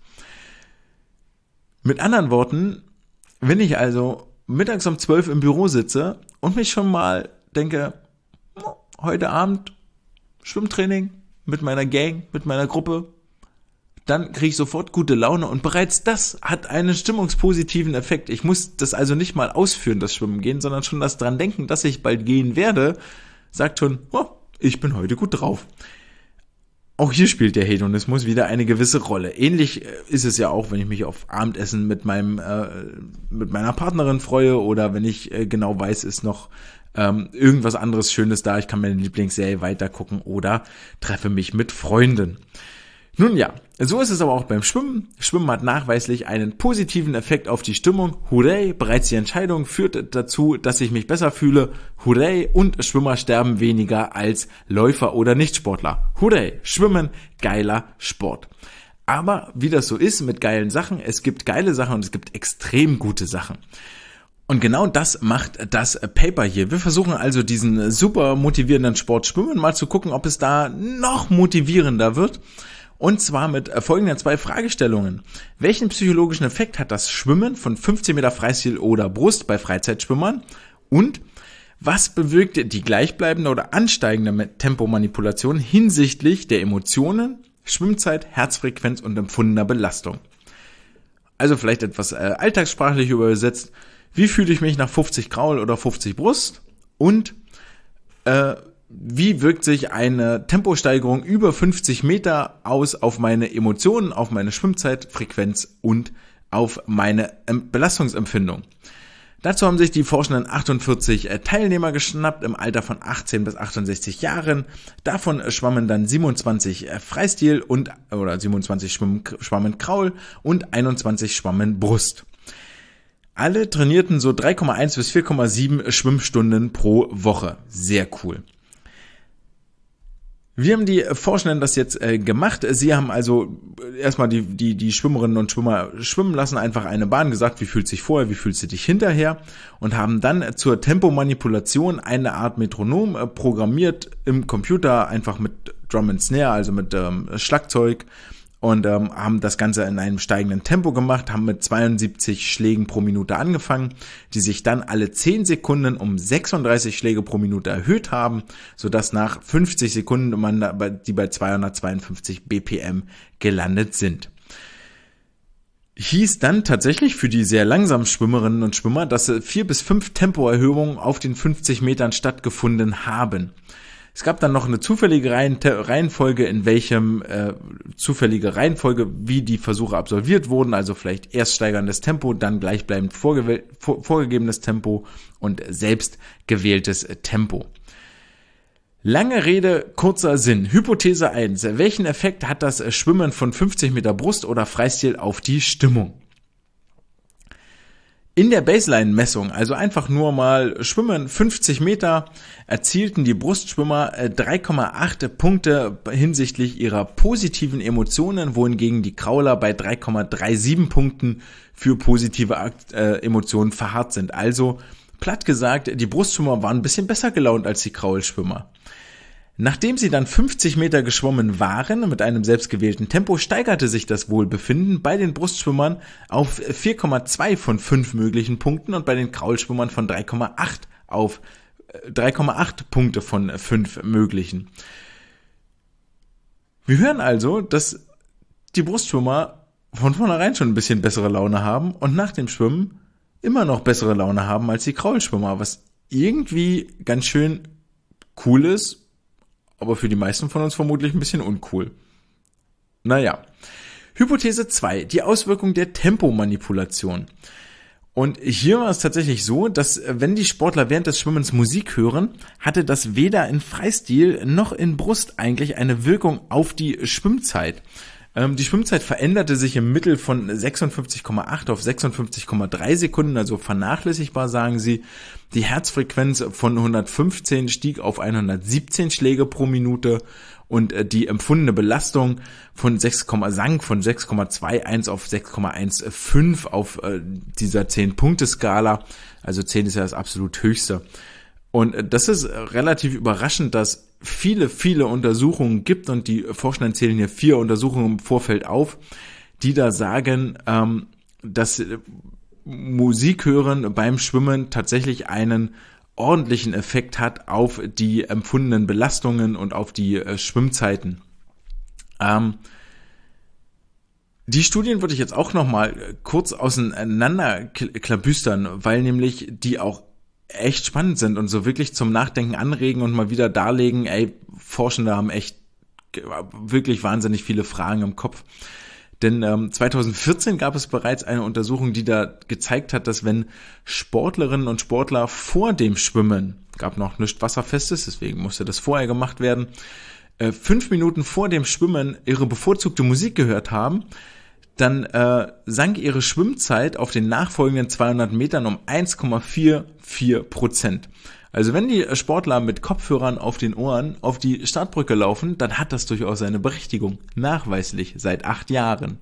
Mit anderen Worten, wenn ich also mittags um 12 im Büro sitze und mich schon mal denke, heute Abend Schwimmtraining mit meiner Gang, mit meiner Gruppe, dann kriege ich sofort gute Laune und bereits das hat einen stimmungspositiven Effekt. Ich muss das also nicht mal ausführen, das Schwimmen gehen, sondern schon das dran denken, dass ich bald gehen werde, sagt schon, oh, ich bin heute gut drauf. Auch hier spielt der Hedonismus wieder eine gewisse Rolle. Ähnlich ist es ja auch, wenn ich mich auf Abendessen mit meiner Partnerin freue oder wenn ich genau weiß, ist noch irgendwas anderes Schönes da, ich kann meine Lieblingsserie weitergucken oder treffe mich mit Freunden. Nun ja, so ist es aber auch beim Schwimmen. Schwimmen hat nachweislich einen positiven Effekt auf die Stimmung. Hurray, bereits die Entscheidung führt dazu, dass ich mich besser fühle. Hurray, und Schwimmer sterben weniger als Läufer oder Nichtsportler. Hurray, Schwimmen, geiler Sport. Aber wie das so ist mit geilen Sachen, es gibt geile Sachen und es gibt extrem gute Sachen. Und genau das macht das Paper hier. Wir versuchen also diesen super motivierenden Sport Schwimmen mal zu gucken, ob es da noch motivierender wird. Und zwar mit folgenden 2 Fragestellungen. Welchen psychologischen Effekt hat das Schwimmen von 15 Meter Freistil oder Brust bei Freizeitschwimmern? Und was bewirkt die gleichbleibende oder ansteigende Tempomanipulation hinsichtlich der Emotionen, Schwimmzeit, Herzfrequenz und empfundener Belastung? Also vielleicht etwas alltagssprachlich übersetzt. Wie fühle ich mich nach 50 Kraul oder 50 Brust? Und wie wirkt sich eine Temposteigerung über 50 Meter aus auf meine Emotionen, auf meine Schwimmzeit, Frequenz und auf meine Belastungsempfindung? Dazu haben sich die Forschenden 48 Teilnehmer geschnappt im Alter von 18 bis 68 Jahren. Davon schwammen dann 27 Freistil oder 27 schwammen Kraul und 21 schwammen Brust. Alle trainierten so 3,1 bis 4,7 Schwimmstunden pro Woche. Sehr cool. Wie haben die Forschenden das jetzt gemacht? Sie haben also erstmal die Schwimmerinnen und Schwimmer schwimmen lassen, einfach eine Bahn, gesagt, wie fühlt sich vorher, wie fühlst du dich hinterher, und haben dann zur Tempomanipulation eine Art Metronom programmiert im Computer, einfach mit Drum and Snare, also mit Schlagzeug und haben das Ganze in einem steigenden Tempo gemacht, haben mit 72 Schlägen pro Minute angefangen, die sich dann alle 10 Sekunden um 36 Schläge pro Minute erhöht haben, sodass nach 50 Sekunden die bei 252 BPM gelandet sind. Hieß dann tatsächlich für die sehr langsamen Schwimmerinnen und Schwimmer, dass 4 bis 5 Tempoerhöhungen auf den 50 Metern stattgefunden haben. Es gab dann noch eine zufällige Reihenfolge, wie die Versuche absolviert wurden, also vielleicht erst steigerndes Tempo, dann gleichbleibend vorgegebenes Tempo und selbst gewähltes Tempo. Lange Rede, kurzer Sinn. Hypothese 1. Welchen Effekt hat das Schwimmen von 50 Meter Brust- oder Freistil auf die Stimmung? In der Baseline-Messung, also einfach nur mal schwimmen 50 Meter, erzielten die Brustschwimmer 3,8 Punkte hinsichtlich ihrer positiven Emotionen, wohingegen die Krauler bei 3,37 Punkten für positive Emotionen verharrt sind. Also, platt gesagt, die Brustschwimmer waren ein bisschen besser gelaunt als die Kraulschwimmer. Nachdem sie dann 50 Meter geschwommen waren, mit einem selbstgewählten Tempo, steigerte sich das Wohlbefinden bei den Brustschwimmern auf 4,2 von 5 möglichen Punkten und bei den Kraulschwimmern von 3,8 auf 3,8 Punkte von 5 möglichen. Wir hören also, dass die Brustschwimmer von vornherein schon ein bisschen bessere Laune haben und nach dem Schwimmen immer noch bessere Laune haben als die Kraulschwimmer, was irgendwie ganz schön cool ist, aber für die meisten von uns vermutlich ein bisschen uncool. Naja. Hypothese 2. Die Auswirkung der Tempomanipulation. Und hier war es tatsächlich so, dass wenn die Sportler während des Schwimmens Musik hören, hatte das weder in Freistil noch in Brust eigentlich eine Wirkung auf die Schwimmzeit. Die Schwimmzeit veränderte sich im Mittel von 56,8 auf 56,3 Sekunden, also vernachlässigbar, sagen sie. Die Herzfrequenz von 115 stieg auf 117 Schläge pro Minute und die empfundene Belastung sank von 6,21 auf 6,15 auf dieser 10-Punkte-Skala. Also 10 ist ja das absolut höchste. Und das ist relativ überraschend, dass viele Untersuchungen gibt, und die Forscher zählen hier 4 Untersuchungen im Vorfeld auf, die da sagen, dass Musik hören beim Schwimmen tatsächlich einen ordentlichen Effekt hat auf die empfundenen Belastungen und auf die Schwimmzeiten. Die Studien würde ich jetzt auch nochmal kurz auseinanderklabüstern, weil nämlich die auch echt spannend sind und so wirklich zum Nachdenken anregen und mal wieder darlegen, Forschende haben echt wirklich wahnsinnig viele Fragen im Kopf. Denn 2014 gab es bereits eine Untersuchung, die da gezeigt hat, dass wenn Sportlerinnen und Sportler vor dem Schwimmen, gab noch nichts Wasserfestes, deswegen musste das vorher gemacht werden, 5 Minuten vor dem Schwimmen ihre bevorzugte Musik gehört haben, dann sank ihre Schwimmzeit auf den nachfolgenden 200 Metern um 1,44%. Also wenn die Sportler mit Kopfhörern auf den Ohren auf die Startbrücke laufen, dann hat das durchaus seine Berechtigung. Nachweislich seit 8 Jahren.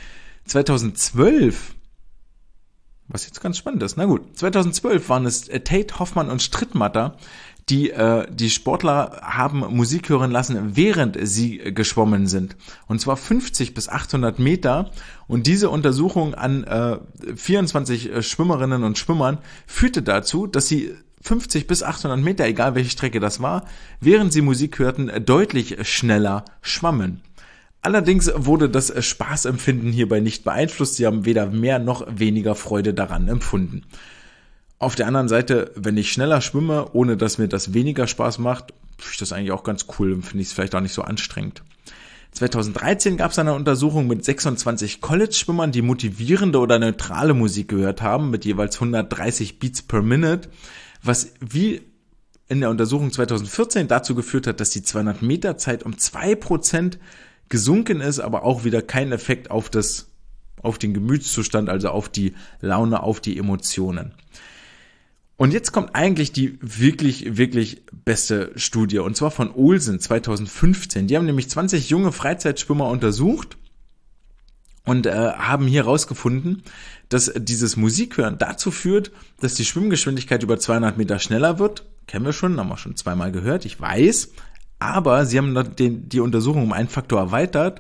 2012, was jetzt ganz spannend ist, 2012 waren es Tate, Hoffmann und Strittmatter, die Sportler haben Musik hören lassen, während sie geschwommen sind. Und zwar 50 bis 800 Meter. Und diese Untersuchung an 24 Schwimmerinnen und Schwimmern führte dazu, dass sie 50 bis 800 Meter, egal welche Strecke das war, während sie Musik hörten, deutlich schneller schwammen. Allerdings wurde das Spaßempfinden hierbei nicht beeinflusst. Sie haben weder mehr noch weniger Freude daran empfunden. Auf der anderen Seite, wenn ich schneller schwimme, ohne dass mir das weniger Spaß macht, finde ich das eigentlich auch ganz cool und finde ich es vielleicht auch nicht so anstrengend. 2013 gab es eine Untersuchung mit 26 College-Schwimmern, die motivierende oder neutrale Musik gehört haben, mit jeweils 130 Beats per Minute, was wie in der Untersuchung 2014 dazu geführt hat, dass die 200 Meter Zeit um 2% gesunken ist, aber auch wieder kein Effekt auf den Gemütszustand, also auf die Laune, auf die Emotionen. Und jetzt kommt eigentlich die wirklich, wirklich beste Studie, und zwar von Olsen 2015. Die haben nämlich 20 junge Freizeitschwimmer untersucht und haben hier herausgefunden, dass dieses Musikhören dazu führt, dass die Schwimmgeschwindigkeit über 200 Meter schneller wird. Kennen wir schon, haben wir schon 2-mal gehört, ich weiß. Aber sie haben die Untersuchung um einen Faktor erweitert.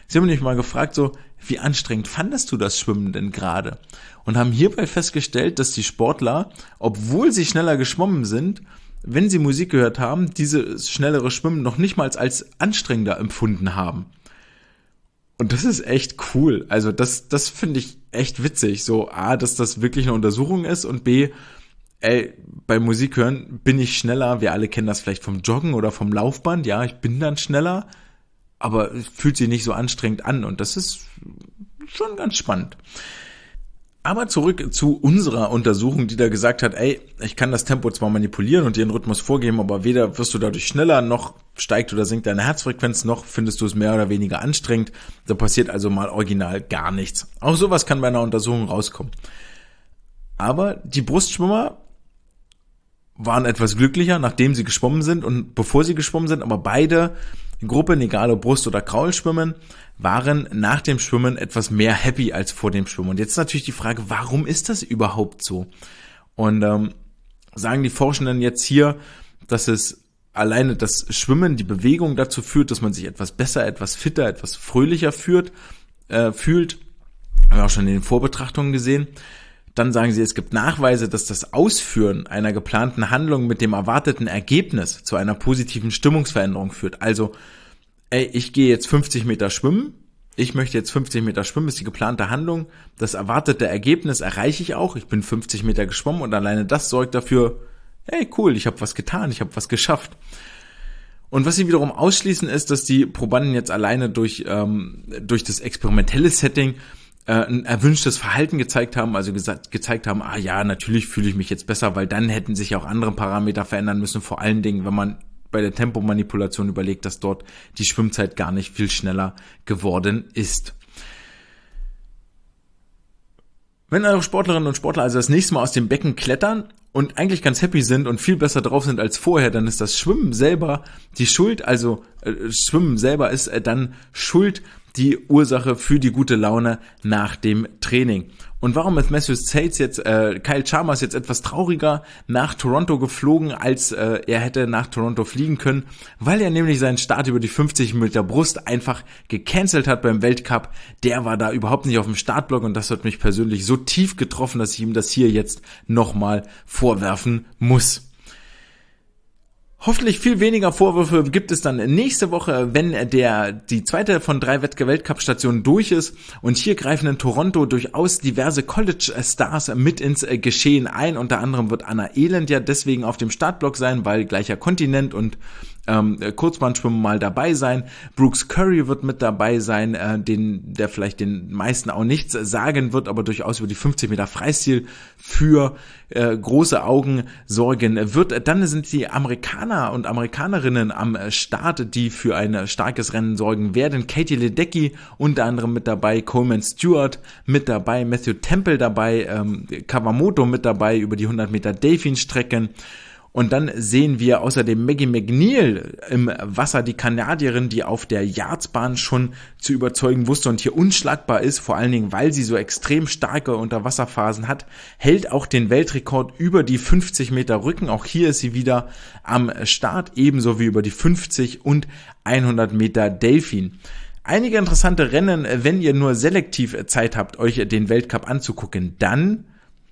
Sie haben mich mal gefragt, so, wie anstrengend fandest du das Schwimmen denn gerade? Und haben hierbei festgestellt, dass die Sportler, obwohl sie schneller geschwommen sind, wenn sie Musik gehört haben, dieses schnellere Schwimmen noch nicht mal als anstrengender empfunden haben. Und das ist echt cool. Also das finde ich echt witzig. So, A, dass das wirklich eine Untersuchung ist und B, bei Musik hören bin ich schneller. Wir alle kennen das vielleicht vom Joggen oder vom Laufband. Ja, ich bin dann schneller, aber es fühlt sich nicht so anstrengend an und das ist schon ganz spannend. Aber zurück zu unserer Untersuchung, die da gesagt hat, ich kann das Tempo zwar manipulieren und dir einen Rhythmus vorgeben, aber weder wirst du dadurch schneller, noch steigt oder sinkt deine Herzfrequenz, noch findest du es mehr oder weniger anstrengend. Da passiert also mal original gar nichts. Auch sowas kann bei einer Untersuchung rauskommen. Aber die Brustschwimmer waren etwas glücklicher, nachdem sie geschwommen sind und bevor sie geschwommen sind, aber beide Gruppen, egal ob Brust- oder Kraulschwimmen, waren nach dem Schwimmen etwas mehr happy als vor dem Schwimmen. Und jetzt natürlich die Frage, warum ist das überhaupt so? Und sagen die Forschenden jetzt hier, dass es alleine das Schwimmen, die Bewegung dazu führt, dass man sich etwas besser, etwas fitter, etwas fröhlicher fühlt. Haben wir auch schon in den Vorbetrachtungen gesehen. Dann sagen sie, es gibt Nachweise, dass das Ausführen einer geplanten Handlung mit dem erwarteten Ergebnis zu einer positiven Stimmungsveränderung führt. Also, ich gehe jetzt 50 Meter schwimmen, ich möchte jetzt 50 Meter schwimmen, ist die geplante Handlung. Das erwartete Ergebnis erreiche ich auch. Ich bin 50 Meter geschwommen und alleine das sorgt dafür, cool, ich habe was getan, ich habe was geschafft. Und was sie wiederum ausschließen ist, dass die Probanden jetzt alleine durch das experimentelle Setting ein erwünschtes Verhalten gezeigt haben, also gezeigt haben, natürlich fühle ich mich jetzt besser, weil dann hätten sich auch andere Parameter verändern müssen, vor allen Dingen, wenn man bei der Tempomanipulation überlegt, dass dort die Schwimmzeit gar nicht viel schneller geworden ist. Wenn eure Sportlerinnen und Sportler also das nächste Mal aus dem Becken klettern und eigentlich ganz happy sind und viel besser drauf sind als vorher, dann ist das Schwimmen selber die Schuld, Schwimmen selber ist dann Schuld, die Ursache für die gute Laune nach dem Training. Und warum ist Kyle Chalmers jetzt etwas trauriger nach Toronto geflogen, als er hätte nach Toronto fliegen können? Weil er nämlich seinen Start über die 50 Meter Brust einfach gecancelt hat beim Weltcup. Der war da überhaupt nicht auf dem Startblock und das hat mich persönlich so tief getroffen, dass ich ihm das hier jetzt nochmal vorwerfen muss. Hoffentlich viel weniger Vorwürfe gibt es dann nächste Woche, wenn die zweite von 3 Weltcup-Stationen durch ist. Und hier greifen in Toronto durchaus diverse College-Stars mit ins Geschehen ein. Unter anderem wird Anna Elend ja deswegen auf dem Startblock sein, weil gleicher Kontinent und Kurzbahnschwimmen mal dabei sein. Brooks Curry wird mit dabei sein, der vielleicht den meisten auch nichts sagen wird, aber durchaus über die 50 Meter Freistil für große Augen sorgen wird. Dann sind die Amerikaner und Amerikanerinnen am Start, die für ein starkes Rennen sorgen werden. Katie Ledecky unter anderem mit dabei, Coleman Stewart mit dabei, Matthew Temple dabei, Kawamoto mit dabei über die 100 Meter Delfin-Strecken. Und dann sehen wir außerdem Maggie McNeil im Wasser, die Kanadierin, die auf der Yardsbahn schon zu überzeugen wusste und hier unschlagbar ist, vor allen Dingen, weil sie so extrem starke Unterwasserphasen hat, hält auch den Weltrekord über die 50 Meter Rücken. Auch hier ist sie wieder am Start, ebenso wie über die 50 und 100 Meter Delfin. Einige interessante Rennen, wenn ihr nur selektiv Zeit habt, euch den Weltcup anzugucken, dann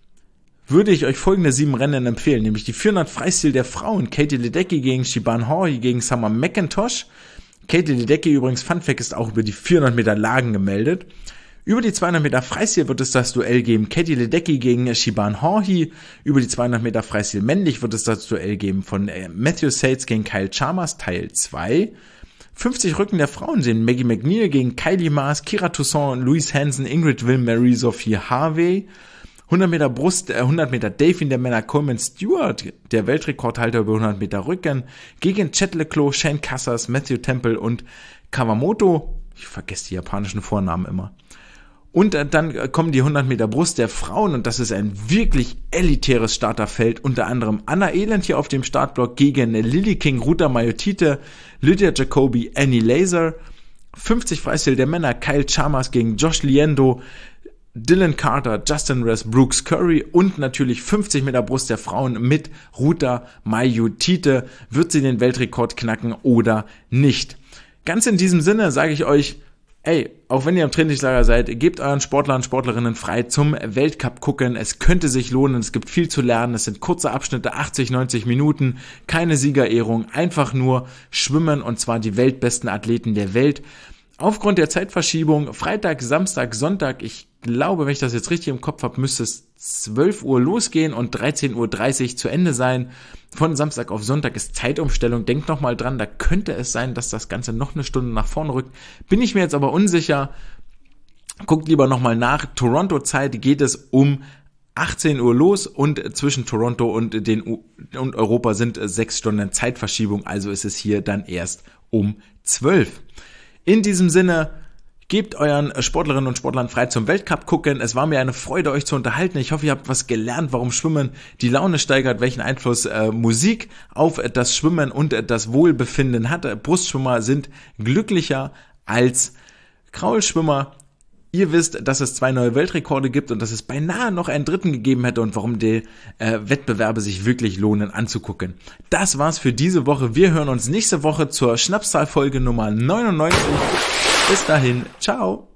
würde ich euch folgende 7 Rennen empfehlen, nämlich die 400 Freistil der Frauen, Katie Ledecky gegen Siobhan Haughey gegen Summer McIntosh. Katie Ledecky übrigens, Fun Fact, ist auch über die 400 Meter Lagen gemeldet. Über die 200 Meter Freistil wird es das Duell geben, Katie Ledecky gegen Siobhan Haughey. Über die 200 Meter Freistil männlich wird es das Duell geben von Matthew Sates gegen Kyle Chalmers, Teil 2. 50 Rücken der Frauen sehen Maggie McNeil gegen Kylie Maas, Kira Toussaint, Louise Hansen, Ingrid Will, Marie-Sophie Harvey. 100 Meter Brust, 100 Meter Delfin der Männer, Coleman Stewart, der Weltrekordhalter über 100 Meter Rücken, gegen Chet Leclos, Shane Cassars, Matthew Temple und Kawamoto. Ich vergesse die japanischen Vornamen immer. Und dann kommen die 100 Meter Brust der Frauen und das ist ein wirklich elitäres Starterfeld. Unter anderem Anna Elend hier auf dem Startblock gegen Lily King, Ruta Mayotite, Lydia Jacobi, Annie Laser. 50 Freistil der Männer, Kyle Chalmers gegen Josh Liendo, Dylan Carter, Justin Ress, Brooks Curry und natürlich 50 Meter Brust der Frauen mit Ruta Mayotite. Wird sie den Weltrekord knacken oder nicht? Ganz in diesem Sinne sage ich euch, Ey, auch wenn ihr im Trainingslager seid, gebt euren Sportlern und Sportlerinnen frei zum Weltcup gucken. Es könnte sich lohnen, es gibt viel zu lernen. Es sind kurze Abschnitte, 80, 90 Minuten, keine Siegerehrung, einfach nur schwimmen und zwar die weltbesten Athleten der Welt. Aufgrund der Zeitverschiebung, Freitag, Samstag, Sonntag, ich glaube, wenn ich das jetzt richtig im Kopf habe, müsste es 12 Uhr losgehen und 13.30 Uhr zu Ende sein. Von Samstag auf Sonntag ist Zeitumstellung. Denkt nochmal dran, da könnte es sein, dass das Ganze noch eine Stunde nach vorne rückt. Bin ich mir jetzt aber unsicher. Guckt lieber nochmal nach. Toronto-Zeit geht es um 18 Uhr los und zwischen Toronto und Europa sind 6 Stunden Zeitverschiebung. Also ist es hier dann erst um 12. In diesem Sinne, gebt euren Sportlerinnen und Sportlern frei zum Weltcup gucken. Es war mir eine Freude, euch zu unterhalten. Ich hoffe, ihr habt was gelernt, warum Schwimmen die Laune steigert, welchen Einfluss Musik auf das Schwimmen und das Wohlbefinden hat. Brustschwimmer sind glücklicher als Kraulschwimmer. Ihr wisst, dass es 2 neue Weltrekorde gibt und dass es beinahe noch einen dritten gegeben hätte und warum die Wettbewerbe sich wirklich lohnen anzugucken. Das war's für diese Woche. Wir hören uns nächste Woche zur Schnapszahl-Folge Nummer 99. Bis dahin, ciao!